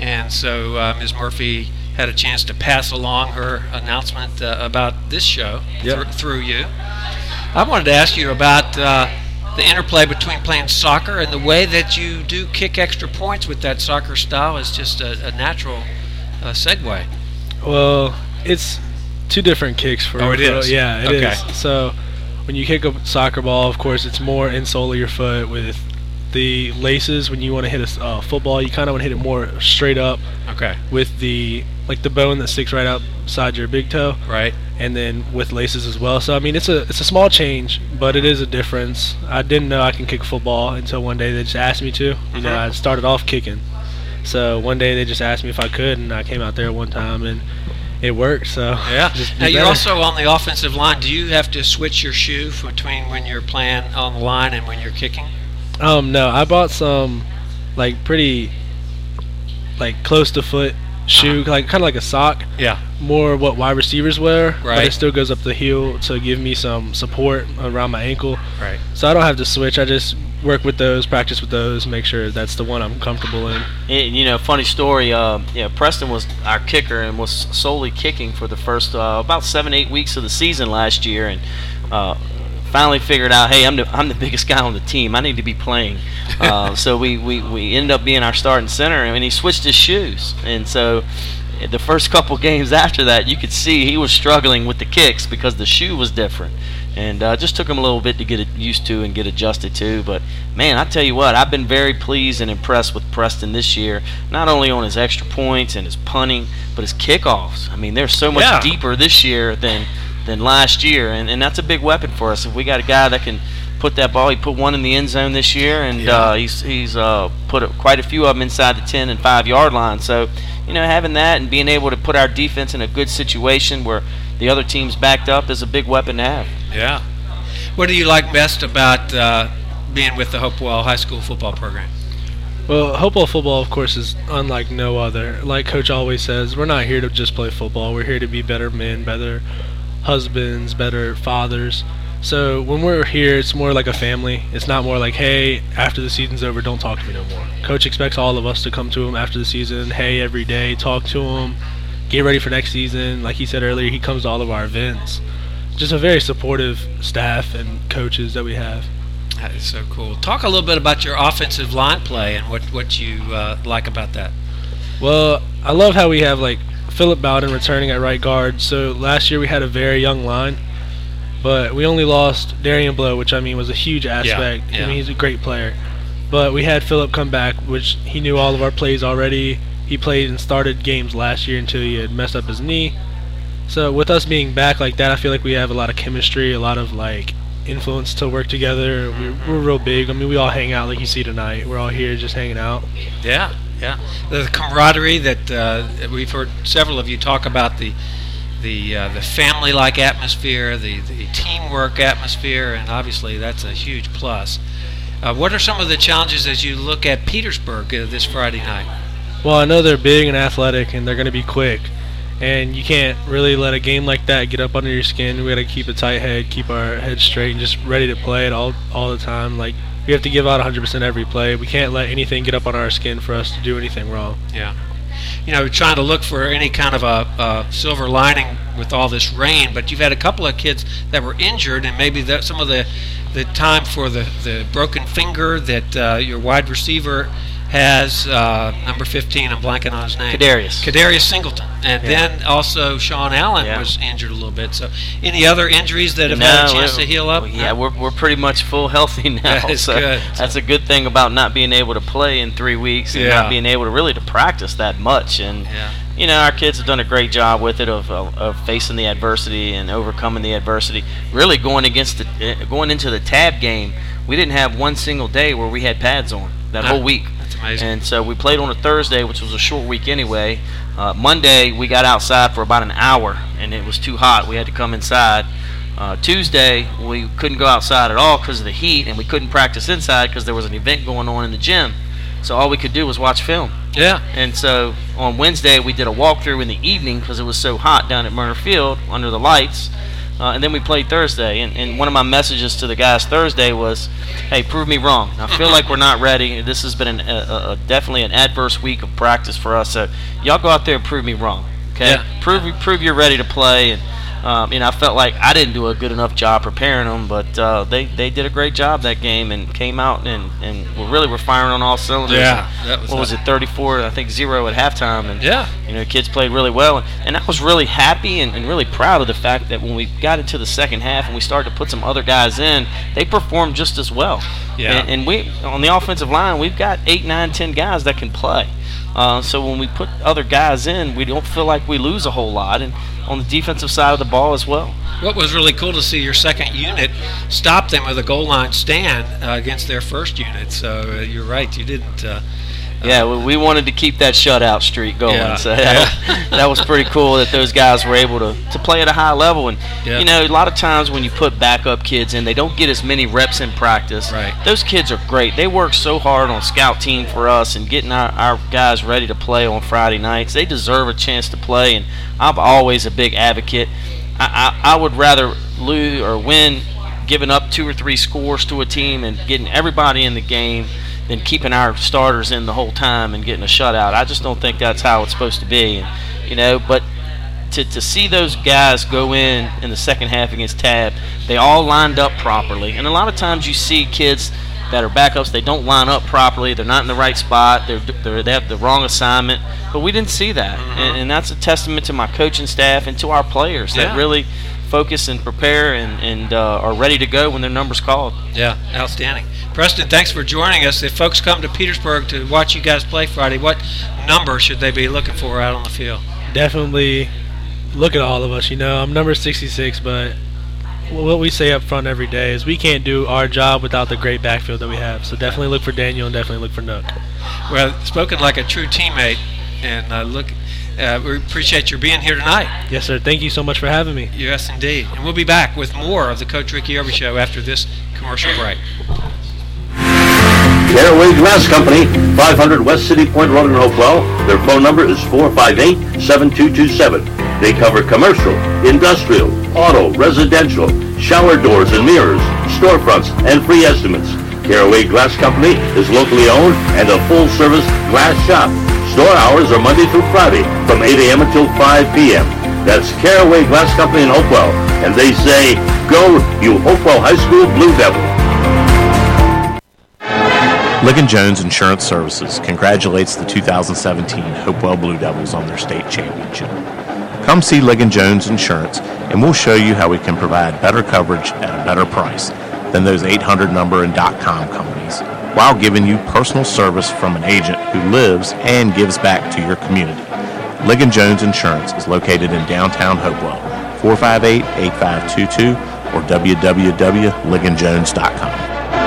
and so Ms. Murphy had a chance to pass along her announcement about this show through you. I wanted to ask you about the interplay between playing soccer and the way that you do kick extra points with that soccer style is just a natural segue. Well, it's two different kicks for. Oh, it is? Yeah, it is. So when you kick a soccer ball, of course, it's more insole of your foot. With the laces, when you want to hit a football, you kind of want to hit it more straight up. Okay. With the bone that sticks right outside your big toe. Right. And then with laces as well. So I mean, it's a small change, but it is a difference. I didn't know I can kick football until one day they just asked me to. You know, I started off kicking. So one day they just asked me if I could, and I came out there one time and it worked. So yeah. Now you're also on the offensive line. Do you have to switch your shoe between when you're playing on the line and when you're kicking? No, I bought some pretty close to foot shoe, kind of like a sock. Yeah. More what wide receivers wear, right. But it still goes up the heel to give me some support around my ankle. Right. So I don't have to switch. I just work with those, practice with those, make sure that's the one I'm comfortable in. And, funny story. Preston was our kicker and was solely kicking for the first about 7-8 weeks of the season last year, and finally figured out, hey, I'm the biggest guy on the team. I need to be playing. So we ended up being our starting center, and he switched his shoes. And so the first couple games after that, you could see he was struggling with the kicks because the shoe was different. And just took him a little bit to get it used to and get adjusted to. But, man, I tell you what, I've been very pleased and impressed with Preston this year, not only on his extra points and his punting, but his kickoffs. I mean, they're so much deeper this year than last year, and that's a big weapon for us. If we got a guy that can put that ball, he put one in the end zone this year, and he's put quite a few of them inside the 10 and 5 yard line. So, having that and being able to put our defense in a good situation where the other team's backed up is a big weapon to have. Yeah. What do you like best about being with the Hopewell High School football program? Well, Hopewell football, of course, is unlike no other. Like Coach always says, we're not here to just play football. We're here to be better men, better husbands, better fathers. So when we're here, it's more like a family. It's not more like, hey, after the season's over, don't talk to me no more. Coach expects all of us to come to him after the season, hey, every day, talk to him, get ready for next season. Like he said earlier, he comes to all of our events. Just a very supportive staff and coaches that we have. That is so cool. Talk a little bit about your offensive line play and what you like about that. Well, I love how we have Philip Bowden returning at right guard. So last year we had a very young line, but we only lost Darian Blow, which was a huge aspect. Yeah. I mean, he's a great player. But we had Philip come back, which he knew all of our plays already. He played and started games last year until he had messed up his knee. So with us being back like that, I feel like we have a lot of chemistry, a lot of influence to work together. We're real big. I mean, we all hang out like you see tonight. We're all here just hanging out. Yeah. The camaraderie that we've heard several of you talk about, the family-like atmosphere, the teamwork atmosphere, and obviously that's a huge plus. What are some of the challenges as you look at Petersburg this Friday night? Well, I know they're big and athletic, and they're going to be quick. And you can't really let a game like that get up under your skin. We got to keep a tight head, keep our head straight, and just ready to play it all the time. We have to give out 100% every play. We can't let anything get up on our skin for us to do anything wrong. Yeah. Trying to look for any kind of a silver lining with all this rain, but you've had a couple of kids that were injured, and maybe some of the time for the broken finger that your wide receiver has, number 15, I'm blanking on his name. Kadarius Singleton. And then also Sean Allen was injured a little bit. So any other injuries that have had a chance to heal up? Yeah, we're pretty much full healthy now. That's so good. That's a good thing about not being able to play in 3 weeks and not being able to practice that much. And our kids have done a great job with it of facing the adversity and overcoming the adversity. Really going into the TAB game, we didn't have one single day where we had pads on that whole week. Amazing. And so we played on a Thursday, which was a short week anyway. Monday, we got outside for about an hour, and it was too hot. We had to come inside. Tuesday, we couldn't go outside at all because of the heat, and we couldn't practice inside because there was an event going on in the gym. So all we could do was watch film. Yeah. And so on Wednesday, we did a walkthrough in the evening because it was so hot down at Murner Field under the lights. And then we played Thursday. And one of my messages to the guys Thursday was, hey, prove me wrong. I feel like we're not ready. This has been definitely an adverse week of practice for us. So y'all go out there and prove me wrong. Okay? Yeah. Prove you're ready to play. And I felt like I didn't do a good enough job preparing them, but they did a great job that game and came out and we're firing on all cylinders. Yeah, What was it, 34, I think 0 at halftime, and yeah, kids played really well, and I was really happy and really proud of the fact that when we got into the second half and we started to put some other guys in, they performed just as well. Yeah, and we on the offensive line, we've got 8, 9, 10 guys that can play. So when we put other guys in, we don't feel like we lose a whole lot, and on the defensive side of the ball as well. What was really cool to see your second unit stop them with a goal line stand against their first unit. So you're right, you didn't. We wanted to keep that shutout streak going. Yeah, so that was pretty cool that those guys were able to play at a high level. And a lot of times when you put backup kids in, they don't get as many reps in practice. Right. Those kids are great. They work so hard on scout team for us and getting our guys ready to play on Friday nights. They deserve a chance to play, and I'm always a big advocate. I would rather lose or win giving up 2 or 3 scores to a team and getting everybody in the game than keeping our starters in the whole time and getting a shutout. I just don't think that's how it's supposed to be. And, but to see those guys go in the second half against Tab, they all lined up properly. And a lot of times you see kids that are backups, they don't line up properly, they're not in the right spot, they have the wrong assignment. But we didn't see that. And that's a testament to my coaching staff and to our players that really focus and prepare and are ready to go when their number's called. Yeah, outstanding. Preston, thanks for joining us. If folks come to Petersburg to watch you guys play Friday, what number should they be looking for out on the field? Definitely look at all of us. I'm number 66, but what we say up front every day is we can't do our job without the great backfield that we have. So definitely look for Daniel and definitely look for Nook. Well, spoken like a true teammate, and we appreciate your being here tonight. Yes, sir. Thank you so much for having me. Yes, indeed. And we'll be back with more of the Coach Ricky Irby Show after this commercial break. Caraway Glass Company, 500 West City Point Road in Hopewell. Their phone number is 458-7227. They cover commercial, industrial, auto, residential, shower doors and mirrors, storefronts, and free estimates. Caraway Glass Company is locally owned and a full-service glass shop. Store hours are Monday through Friday from 8 a.m. until 5 p.m. That's Caraway Glass Company in Hopewell. And they say, go, you Hopewell High School Blue Devil. Ligon Jones Insurance Services congratulates the 2017 Hopewell Blue Devils on their state championship. Come see Ligon Jones Insurance and we'll show you how we can provide better coverage at a better price than those 800 number and .com companies, while giving you personal service from an agent who lives and gives back to your community. Ligon Jones Insurance is located in downtown Hopewell, 458-8522 or www.ligonjones.com.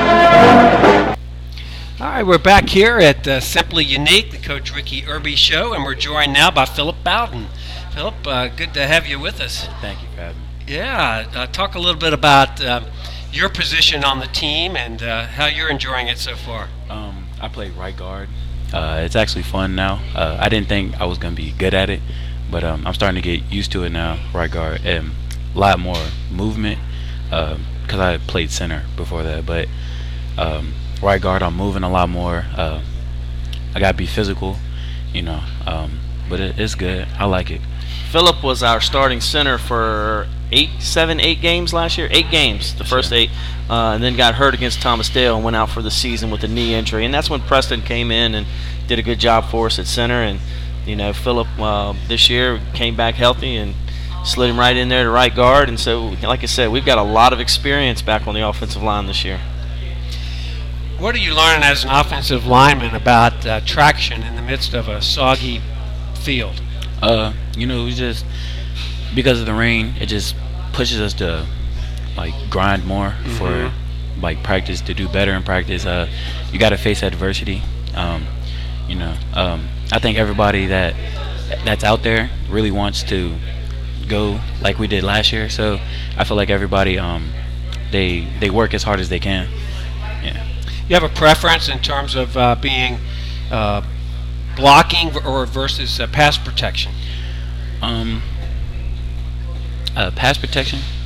All right, we're back here at Simply Unique, the Coach Ricky Irby Show, and we're joined now by Philip Bowden. Philip, good to have you with us. Thank you for having me. Yeah, talk a little bit about your position on the team and how you're enjoying it so far. I play right guard. It's actually fun now. I didn't think I was going to be good at it, but I'm starting to get used to it now, right guard. And a lot more movement because I played center before that, but right guard, I'm moving a lot more. I got to be physical, but it's good. I like it. Philip was our starting center for 8 games last year. 8 games, the first 8, and then got hurt against Thomas Dale and went out for the season with a knee injury. And that's when Preston came in and did a good job for us at center. And Philip this year came back healthy and slid him right in there to right guard. And so, like I said, we've got a lot of experience back on the offensive line this year. What are you learning as an offensive lineman about traction in the midst of a soggy field? We just, because of the rain, it just pushes us to grind more for practice, to do better in practice. You got to face adversity. I think everybody that's out there really wants to go like we did last year. So I feel like everybody they work as hard as they can. Yeah. You have a preference in terms of being blocking or versus pass protection? Pass protection.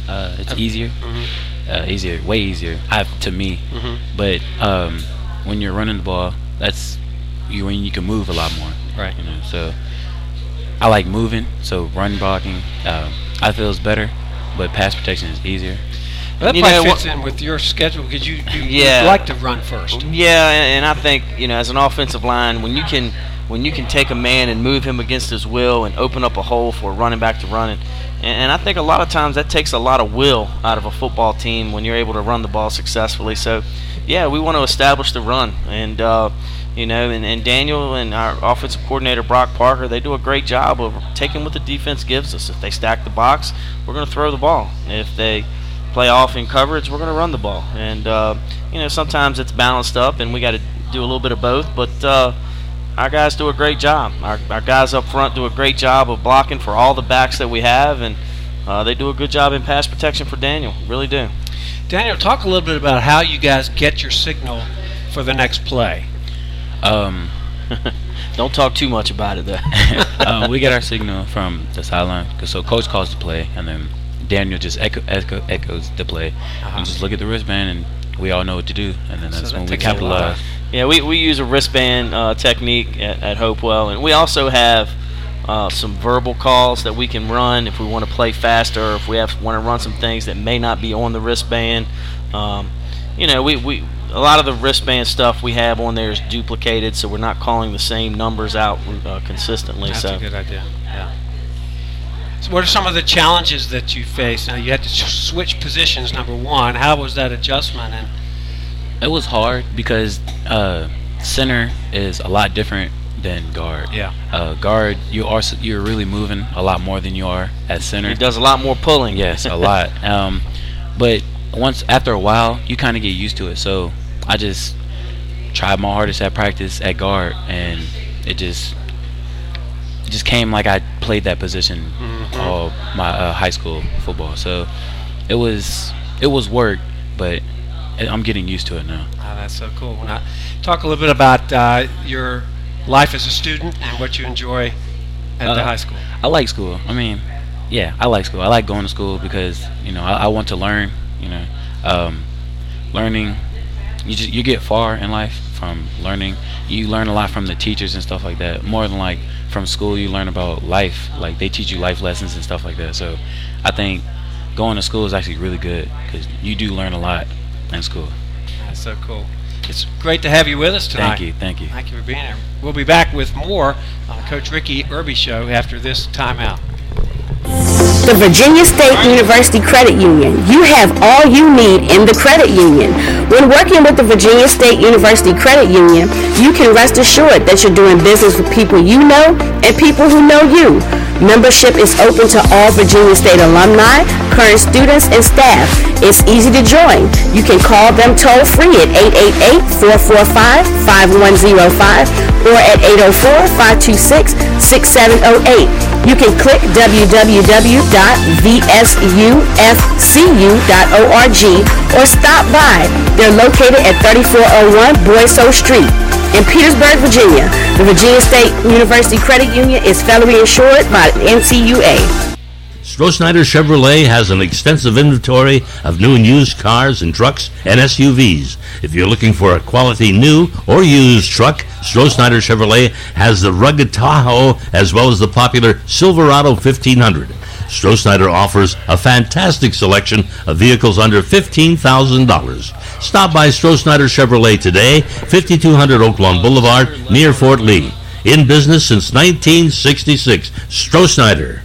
It's easier. Easier, way easier to me. But when you're running the ball, that's when you can move a lot more. Right. You know, so I like moving. So run blocking, I feel is better, but pass protection is easier. Well, that probably fits in with your schedule because you like to run first. Yeah, and I think as an offensive line, when you can take a man and move him against his will and open up a hole for a running back to run it. And I think a lot of times that takes a lot of will out of a football team when you're able to run the ball successfully. So, yeah, we want to establish the run. And, and Daniel and our offensive coordinator, Brock Parker, they do a great job of taking what the defense gives us. If they stack the box, we're going to throw the ball. If they play off in coverage, we're going to run the ball. And, sometimes it's balanced up, and we got to do a little bit of both. But our guys do a great job. Our guys up front do a great job of blocking for all the backs that we have, and they do a good job in pass protection for Daniel. Really do. Daniel, talk a little bit about how you guys get your signal for the next play. Don't talk too much about it, though. We get our signal from the sideline. So coach calls the play, and then Daniel just echoes the play. And just look at the wristband, and we all know what to do. And then that's when we capitalize. Yeah, we use a wristband technique at Hopewell, and we also have some verbal calls that we can run if we want to play faster, or if we want to run some things that may not be on the wristband. We a lot of the wristband stuff we have on there is duplicated, so we're not calling the same numbers out consistently. That's a good idea. Yeah. So what are some of the challenges that you face? Now you had to switch positions. Number one, how was that adjustment? And it was hard because center is a lot different than guard. Yeah. Guard, you're really moving a lot more than you are at center. He does a lot more pulling. Yes, a lot. But after a while, you kind of get used to it. So I just tried my hardest at practice at guard, and it just came like I played that position all my high school football. So it was work, but I'm getting used to it now. Oh, that's so cool. Now, talk a little bit about your life as a student and what you enjoy at the high school. I like school. I mean, yeah, I like school. I like going to school because I want to learn. Learning, you get far in life from learning. You learn a lot from the teachers and stuff like that. More than like from school, you learn about life. Like they teach you life lessons and stuff like that. So I think going to school is actually really good because you do learn a lot in school. That's so cool. It's great to have you with us tonight. Thank you. Thank you for being here. We'll be back with more on the Coach Ricky Irby Show after this timeout. The Virginia State University Credit Union. You have all you need in the credit union. When working with the Virginia State University Credit Union, you can rest assured that you're doing business with people you know and people who know you. Membership is open to all Virginia State alumni, current students, and staff. It's easy to join. You can call them toll-free at 888-445-5105 or at 804-526-6708. You can click www.vsufcu.org or stop by. They're located at 3401 Boyso Street. In Petersburg, Virginia, the Virginia State University Credit Union is federally insured by NCUA. Stroh-Snyder Chevrolet has an extensive inventory of new and used cars and trucks and SUVs. If you're looking for a quality new or used truck, Stroh-Snyder Chevrolet has the rugged Tahoe as well as the popular Silverado 1500. Stroh-Snyder offers a fantastic selection of vehicles under $15,000. Stop by Stroh-Snyder Chevrolet today, 5200 Oaklawn Boulevard, near Fort Lee. In business since 1966. Stroh-Snyder.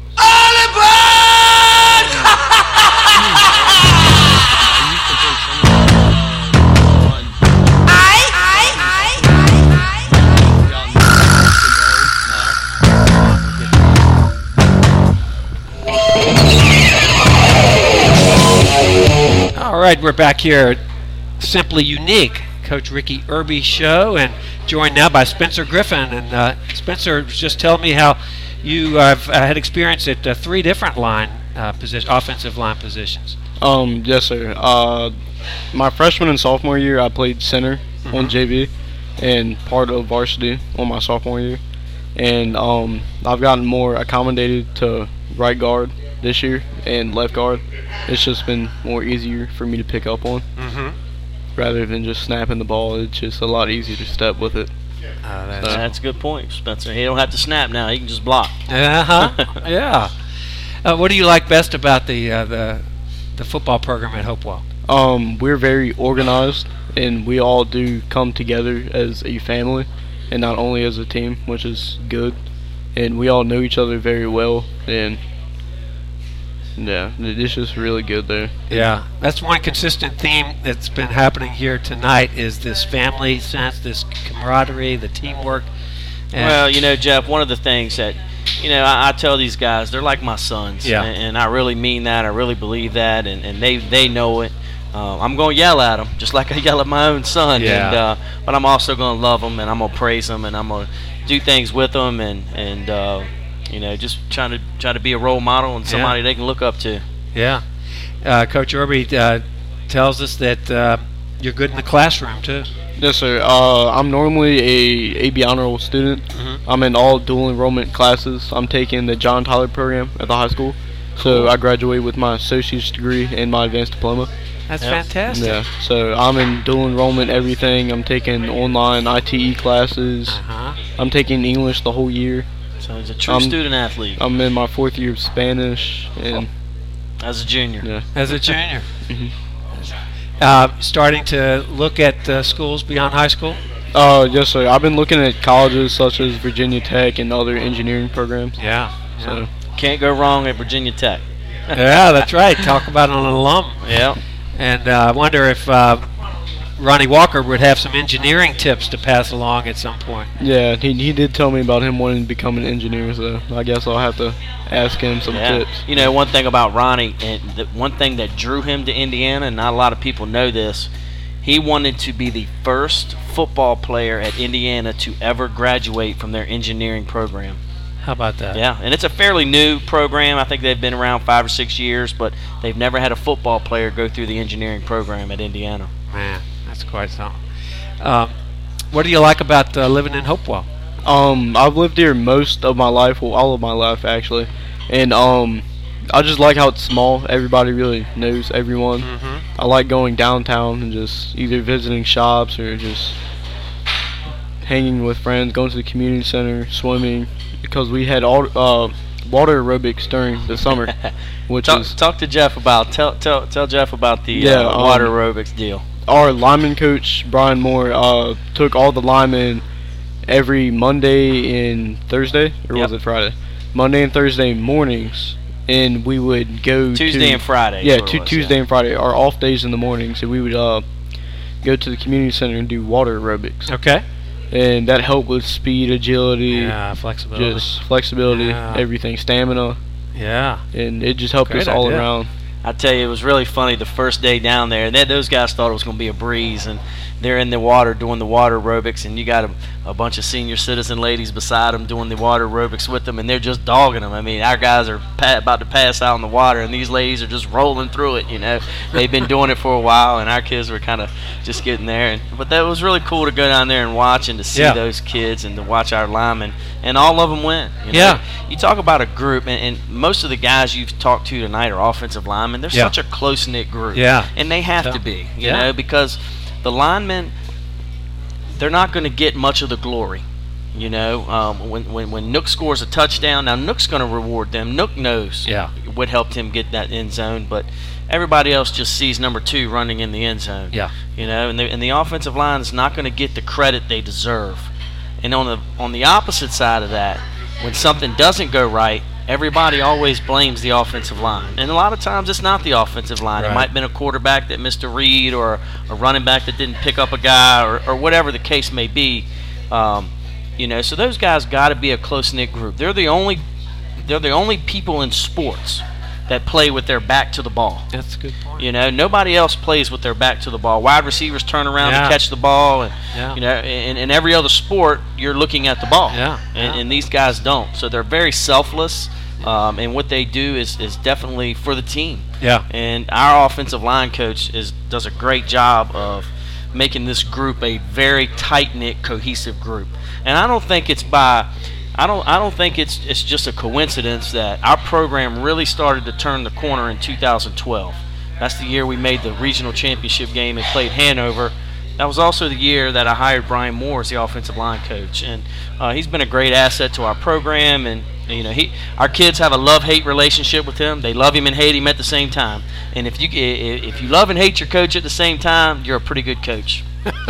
All right, we're back here at Simply Unique, Coach Ricky Irby Show, and joined now by Spencer Griffin. And Spencer, just tell me how you have had experience at three different offensive line positions. Yes, sir. My freshman and sophomore year, I played center on JV and part of varsity on my sophomore year. And I've gotten more accommodated to right guard this year and left guard. it's just been more easier for me to pick up on. Rather than just snapping the ball, it's just a lot easier to step with it. That's a good point, Spencer. He don't have to snap now; he can just block. Yeah. What do you like best about the football program at Hopewell? We're very organized, and we all do come together as a family, and not only as a team, which is good. And we all know each other very well, and yeah, it's just really good there. Yeah, that's one consistent theme that's been happening here tonight is this family sense, this camaraderie, the teamwork. Well, Jeff, one of the things that, I tell these guys, they're like my sons. Yeah. And I really mean that. I really believe that, and they know it. I'm going to yell at them, just like I yell at my own son. Yeah. But I'm also going to love them, and I'm going to praise them, and I'm going to do things with them, and just trying to be a role model and somebody they can look up to. Yeah. Coach Irby tells us that you're good in the classroom too. Yes, sir. I'm normally a AB honor roll student. I'm in all dual enrollment classes. I'm taking the John Tyler program at the high school. So I graduate with my associate's degree and my advanced diploma. That's fantastic. Yeah. So I'm in dual enrollment everything. I'm taking online ITE classes. I'm taking English the whole year. So he's a true student athlete. I'm in my 4th year of Spanish, and as a junior. Yeah. As a junior. Starting to look at schools beyond high school? Yes, sir. I've been looking at colleges such as Virginia Tech and other engineering programs. Yeah. So can't go wrong at Virginia Tech. Yeah, that's right. Talk about an alum. Yeah. And I wonder if Ronnie Walker would have some engineering tips to pass along at some point. Yeah, he did tell me about him wanting to become an engineer, so I guess I'll have to ask him some tips. One thing about Ronnie, and the one thing that drew him to Indiana, and not a lot of people know this, he wanted to be the first football player at Indiana to ever graduate from their engineering program. How about that? Yeah, and it's a fairly new program. I think they've been around 5 or 6 years, but they've never had a football player go through the engineering program at Indiana. Man, that's quite something. What do you like about living in Hopewell? I've lived here most of my life, well, all of my life actually, and I just like how it's small. Everybody really knows everyone. I like going downtown and just either visiting shops or just hanging with friends, going to the community center, swimming, because we had all water aerobics during the summer. Talk to Jeff about tell Jeff about the water aerobics deal. Our lineman coach Brian Moore took all the linemen every Monday and Thursday, or was it Friday? Monday and Thursday mornings, and we would go Tuesday and Friday. Yeah, Tuesday and Friday, our off days in the morning. So we would go to the community center and do water aerobics. Okay. And that helped with speed, agility, flexibility, everything, stamina. Yeah. And it just helped us all around. I tell you, it was really funny the first day down there. And those guys thought it was going to be a breeze, and they're in the water doing the water aerobics, and you got a bunch of senior citizen ladies beside them doing the water aerobics with them, and they're just dogging them. I mean, our guys are about to pass out in the water, and these ladies are just rolling through it. They've been doing it for a while, and our kids were kind of just getting there. But that was really cool to go down there and watch, and to see those kids, and to watch our linemen, and all of them win. You talk about a group, and most of the guys you've talked to tonight are offensive linemen. They're such a close-knit group, and they have to be, because the linemen, they're not going to get much of the glory. When Nook scores a touchdown, now Nook's going to reward them. Nook knows what helped him get that end zone, but everybody else just sees number 2 running in the end zone. And the offensive line is not going to get the credit they deserve. And on the opposite side of that, when something doesn't go right, everybody always blames the offensive line. And a lot of times it's not the offensive line. It might have been a quarterback that missed a read, or a running back that didn't pick up a guy, or whatever the case may be. So those guys got to be a close-knit group. They're the only people in sports that play with their back to the ball. That's a good point. Nobody else plays with their back to the ball. Wide receivers turn around to catch the ball, and in every other sport you're looking at the ball. And these guys don't. So they're very selfless, and what they do is definitely for the team. And our offensive line coach does a great job of making this group a very tight-knit, cohesive group. And I don't think it's by I don't think it's just a coincidence that our program really started to turn the corner in 2012. That's the year we made the regional championship game and played Hanover. That was also the year that I hired Brian Moore as the offensive line coach, and he's been a great asset to our program. And our kids have a love-hate relationship with him. They love him and hate him at the same time. And if you love and hate your coach at the same time, you're a pretty good coach.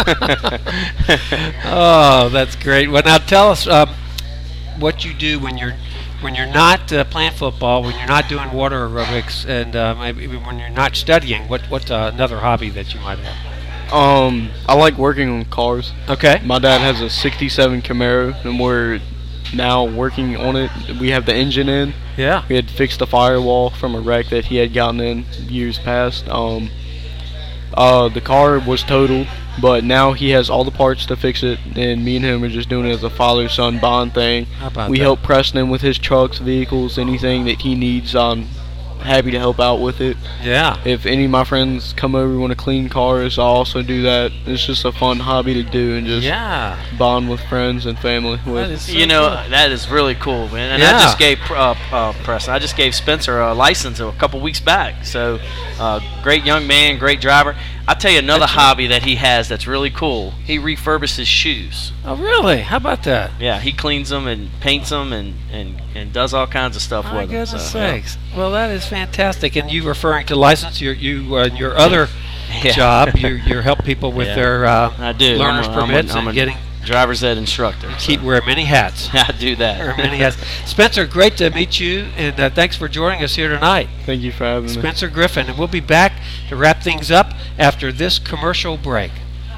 Oh, that's great. Well, now tell us what you do when you're not playing football, when you're not doing water aerobics, and maybe when you're not studying. What's another hobby that you might have? I like working on cars. Okay. My dad has a '67 Camaro, and we're now working on it. We have the engine in. Yeah. We had fixed the firewall from a wreck that he had gotten in years past. The car was totaled, but now he has all the parts to fix it, and me and him are just doing it as a father-son bond thing. How about we that? help Preston with his trucks, vehicles, anything that he needs. I'm happy to help out with it. Yeah. If any of my friends come over and want to clean cars, I'll also do that. It's just a fun hobby to do and just bond with friends and family with. That is so cool. That is really cool, man. And I just gave Preston, I just gave Spencer a license a couple weeks back. So, great young man, great driver. I'll tell you another hobby that he has that's really cool. He refurbishes shoes. Oh, really? How about that? Yeah, he cleans them and paints them and does all kinds of stuff with them. My goodness sakes. Yeah. Well, that is fantastic. And you referring to license, your other job, you help people with their learner's permits and getting driver's ed instructor. Keep wearing many hats. I do that. Wear many hats. Spencer, great to meet you, and thanks for joining us here tonight. Thank you for having me. Spencer Griffin, and we'll be back to wrap things up after this commercial break.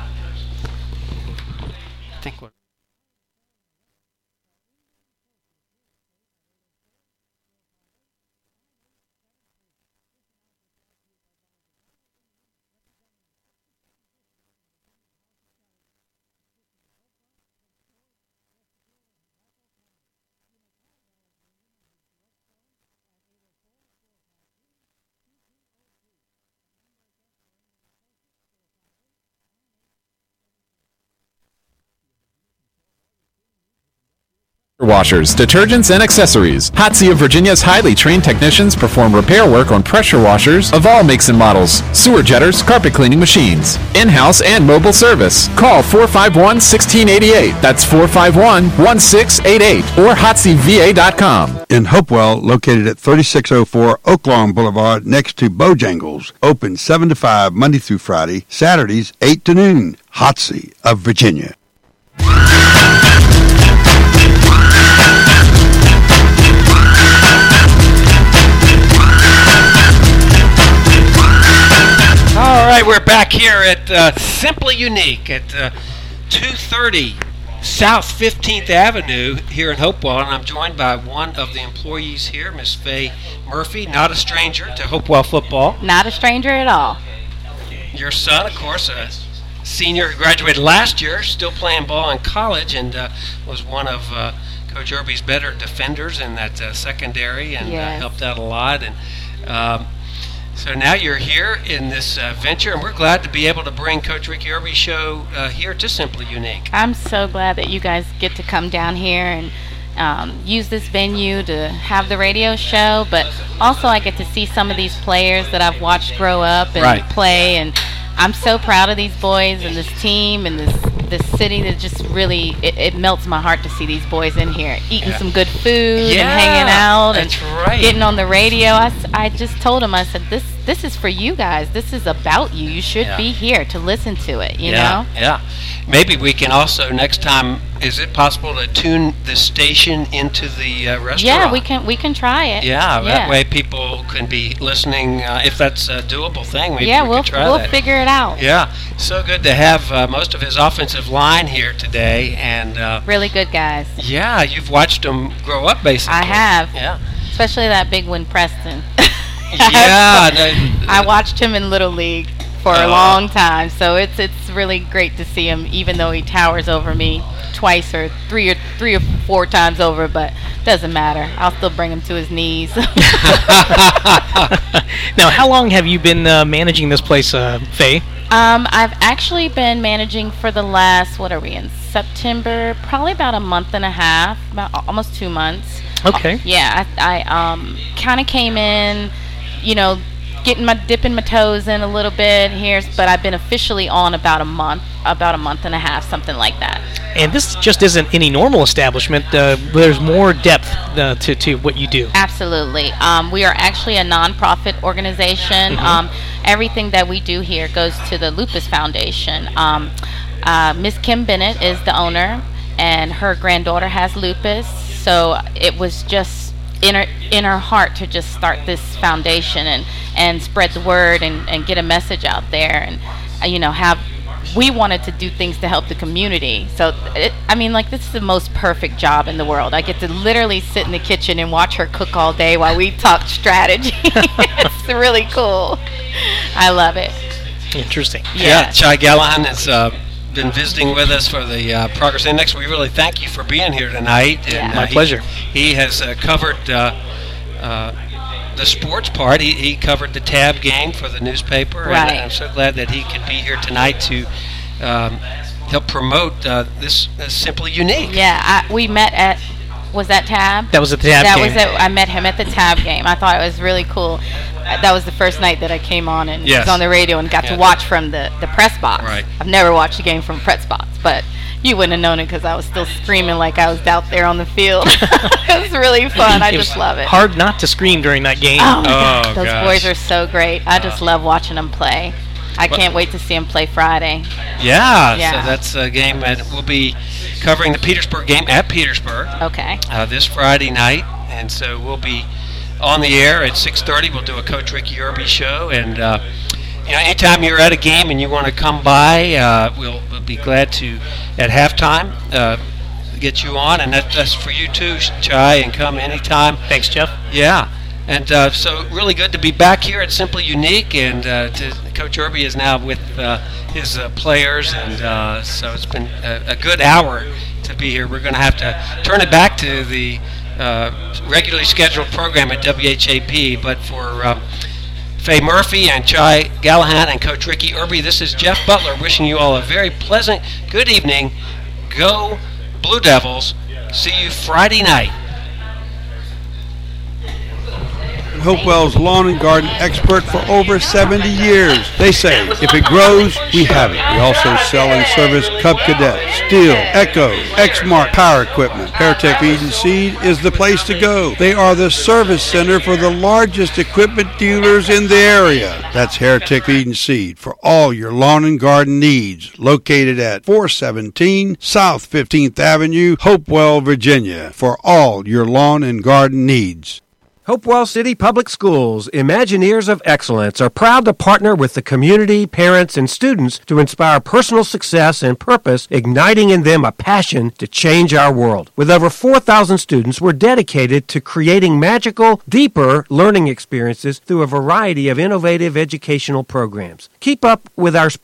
Washers, detergents, and accessories. Hotsy of Virginia's highly trained technicians perform repair work on pressure washers of all makes and models, sewer jetters, carpet cleaning machines, in-house and mobile service. Call 451-1688. That's 451-1688 or HotsyVA.com. In Hopewell, located at 3604 Oaklawn Boulevard next to Bojangles. Open 7 to 5 Monday through Friday, Saturdays 8 to noon. Hotsy of Virginia. All right, we're back here at Simply Unique at 230 South 15th Avenue here in Hopewell, and I'm joined by one of the employees here, Miss Faye Murphy, not a stranger to Hopewell football. Not a stranger at all. Your son, of course, a senior who graduated last year, still playing ball in college, and was one of Coach Irby's better defenders in that secondary, and helped out a lot. And so now you're here in this venture, and we're glad to be able to bring Coach Ricky Irby's show here to Simply Unique. I'm so glad that you guys get to come down here and use this venue to have the radio show, but also I get to see some of these players that I've watched grow up and play, and I'm so proud of these boys and this team and this city that just really, it melts my heart to see these boys in here eating some good food and hanging out and getting on the radio. I just told them, I said, this is for you guys. This is about you. You should be here to listen to it, you know? Yeah. Maybe we can also, next time, is it possible to tune the station into the restaurant? Yeah, we can try it. Yeah, that way people can be listening, if that's a doable thing. Maybe we can try that. We'll figure it out. Yeah, so good to have most of his offensive line here today. And really good guys. Yeah, you've watched them grow up, basically. I have. Yeah. Especially that big one, Preston. Yeah. I watched him in Little League for a long time, so it's really great to see him, even though he towers over me twice or three or four times over, but doesn't matter. I'll still bring him to his knees. Now, how long have you been managing this place, Faye? I've actually been managing for the last, what are we in, September? Probably about a month and a half, about almost 2 months. Okay. Yeah, I kind of came in, dipping my toes in a little bit here, but I've been officially on about a month and a half, something like that. And this just isn't any normal establishment. There's more depth to what you do. Absolutely. We are actually a nonprofit organization. Everything that we do here goes to the Lupus Foundation. Miss Kim Bennett is the owner, and her granddaughter has lupus. So it was just in her heart to just start this foundation and spread the word and get a message out there, and we wanted to do things to help the community. So this is the most perfect job in the world. I get to literally sit in the kitchen and watch her cook all day while we talk strategy. It's really cool. I love it. Interesting. Yeah, Chai Gallahan has been visiting with us for the Progress Index. We really thank you for being here tonight. Yeah. My pleasure. He has covered the sports part. He covered the Tab game for the newspaper, right. And I'm so glad that he could be here tonight to help promote this Simply Unique. Yeah, we met at, was that Tab? That was at the Tab game. I met him at the Tab game. I thought it was really cool. That was the first night that I came on and was on the radio and got to watch from the press box. Right. I've never watched a game from press box, but you wouldn't have known it because I was still screaming like I was out there on the field. It was really fun. I just love it. Hard not to scream during that game. Oh, my God. Those boys are so great. I just love watching them play. I can't wait to see them play Friday. Yeah. So that's a game that we'll be covering the Petersburg game at Petersburg. Okay. This Friday night, and so we'll be on the air at 6:30. We'll do a Coach Ricky Irby show, and anytime you're at a game and you want to come by, we'll be glad to at halftime get you on, and that's for you too, Chai, and come anytime. Thanks, Jeff. Yeah, and so really good to be back here at Simply Unique, and Coach Irby is now with his players, and so it's been a good hour to be here. We're going to have to turn it back to the regularly scheduled program at WHAP, but for Faye Murphy and Chai Gallahan and Coach Ricky Irby, this is Jeff Butler wishing you all a very pleasant good evening. Go Blue Devils. See you Friday night. Hopewell's lawn and garden expert for over 70 years. They say, if it grows, we have it. We also sell and service Cub Cadet, Steel, Echo, Exmark power equipment. Hairtech Eden Seed is the place to go. They are the service center for the largest equipment dealers in the area. That's Hairtech Eden Seed for all your lawn and garden needs. Located at 417 South 15th Avenue, Hopewell, Virginia, for all your lawn and garden needs. Hopewell City Public Schools, Imagineers of Excellence, are proud to partner with the community, parents, and students to inspire personal success and purpose, igniting in them a passion to change our world. With over 4,000 students, we're dedicated to creating magical, deeper learning experiences through a variety of innovative educational programs. Keep up with our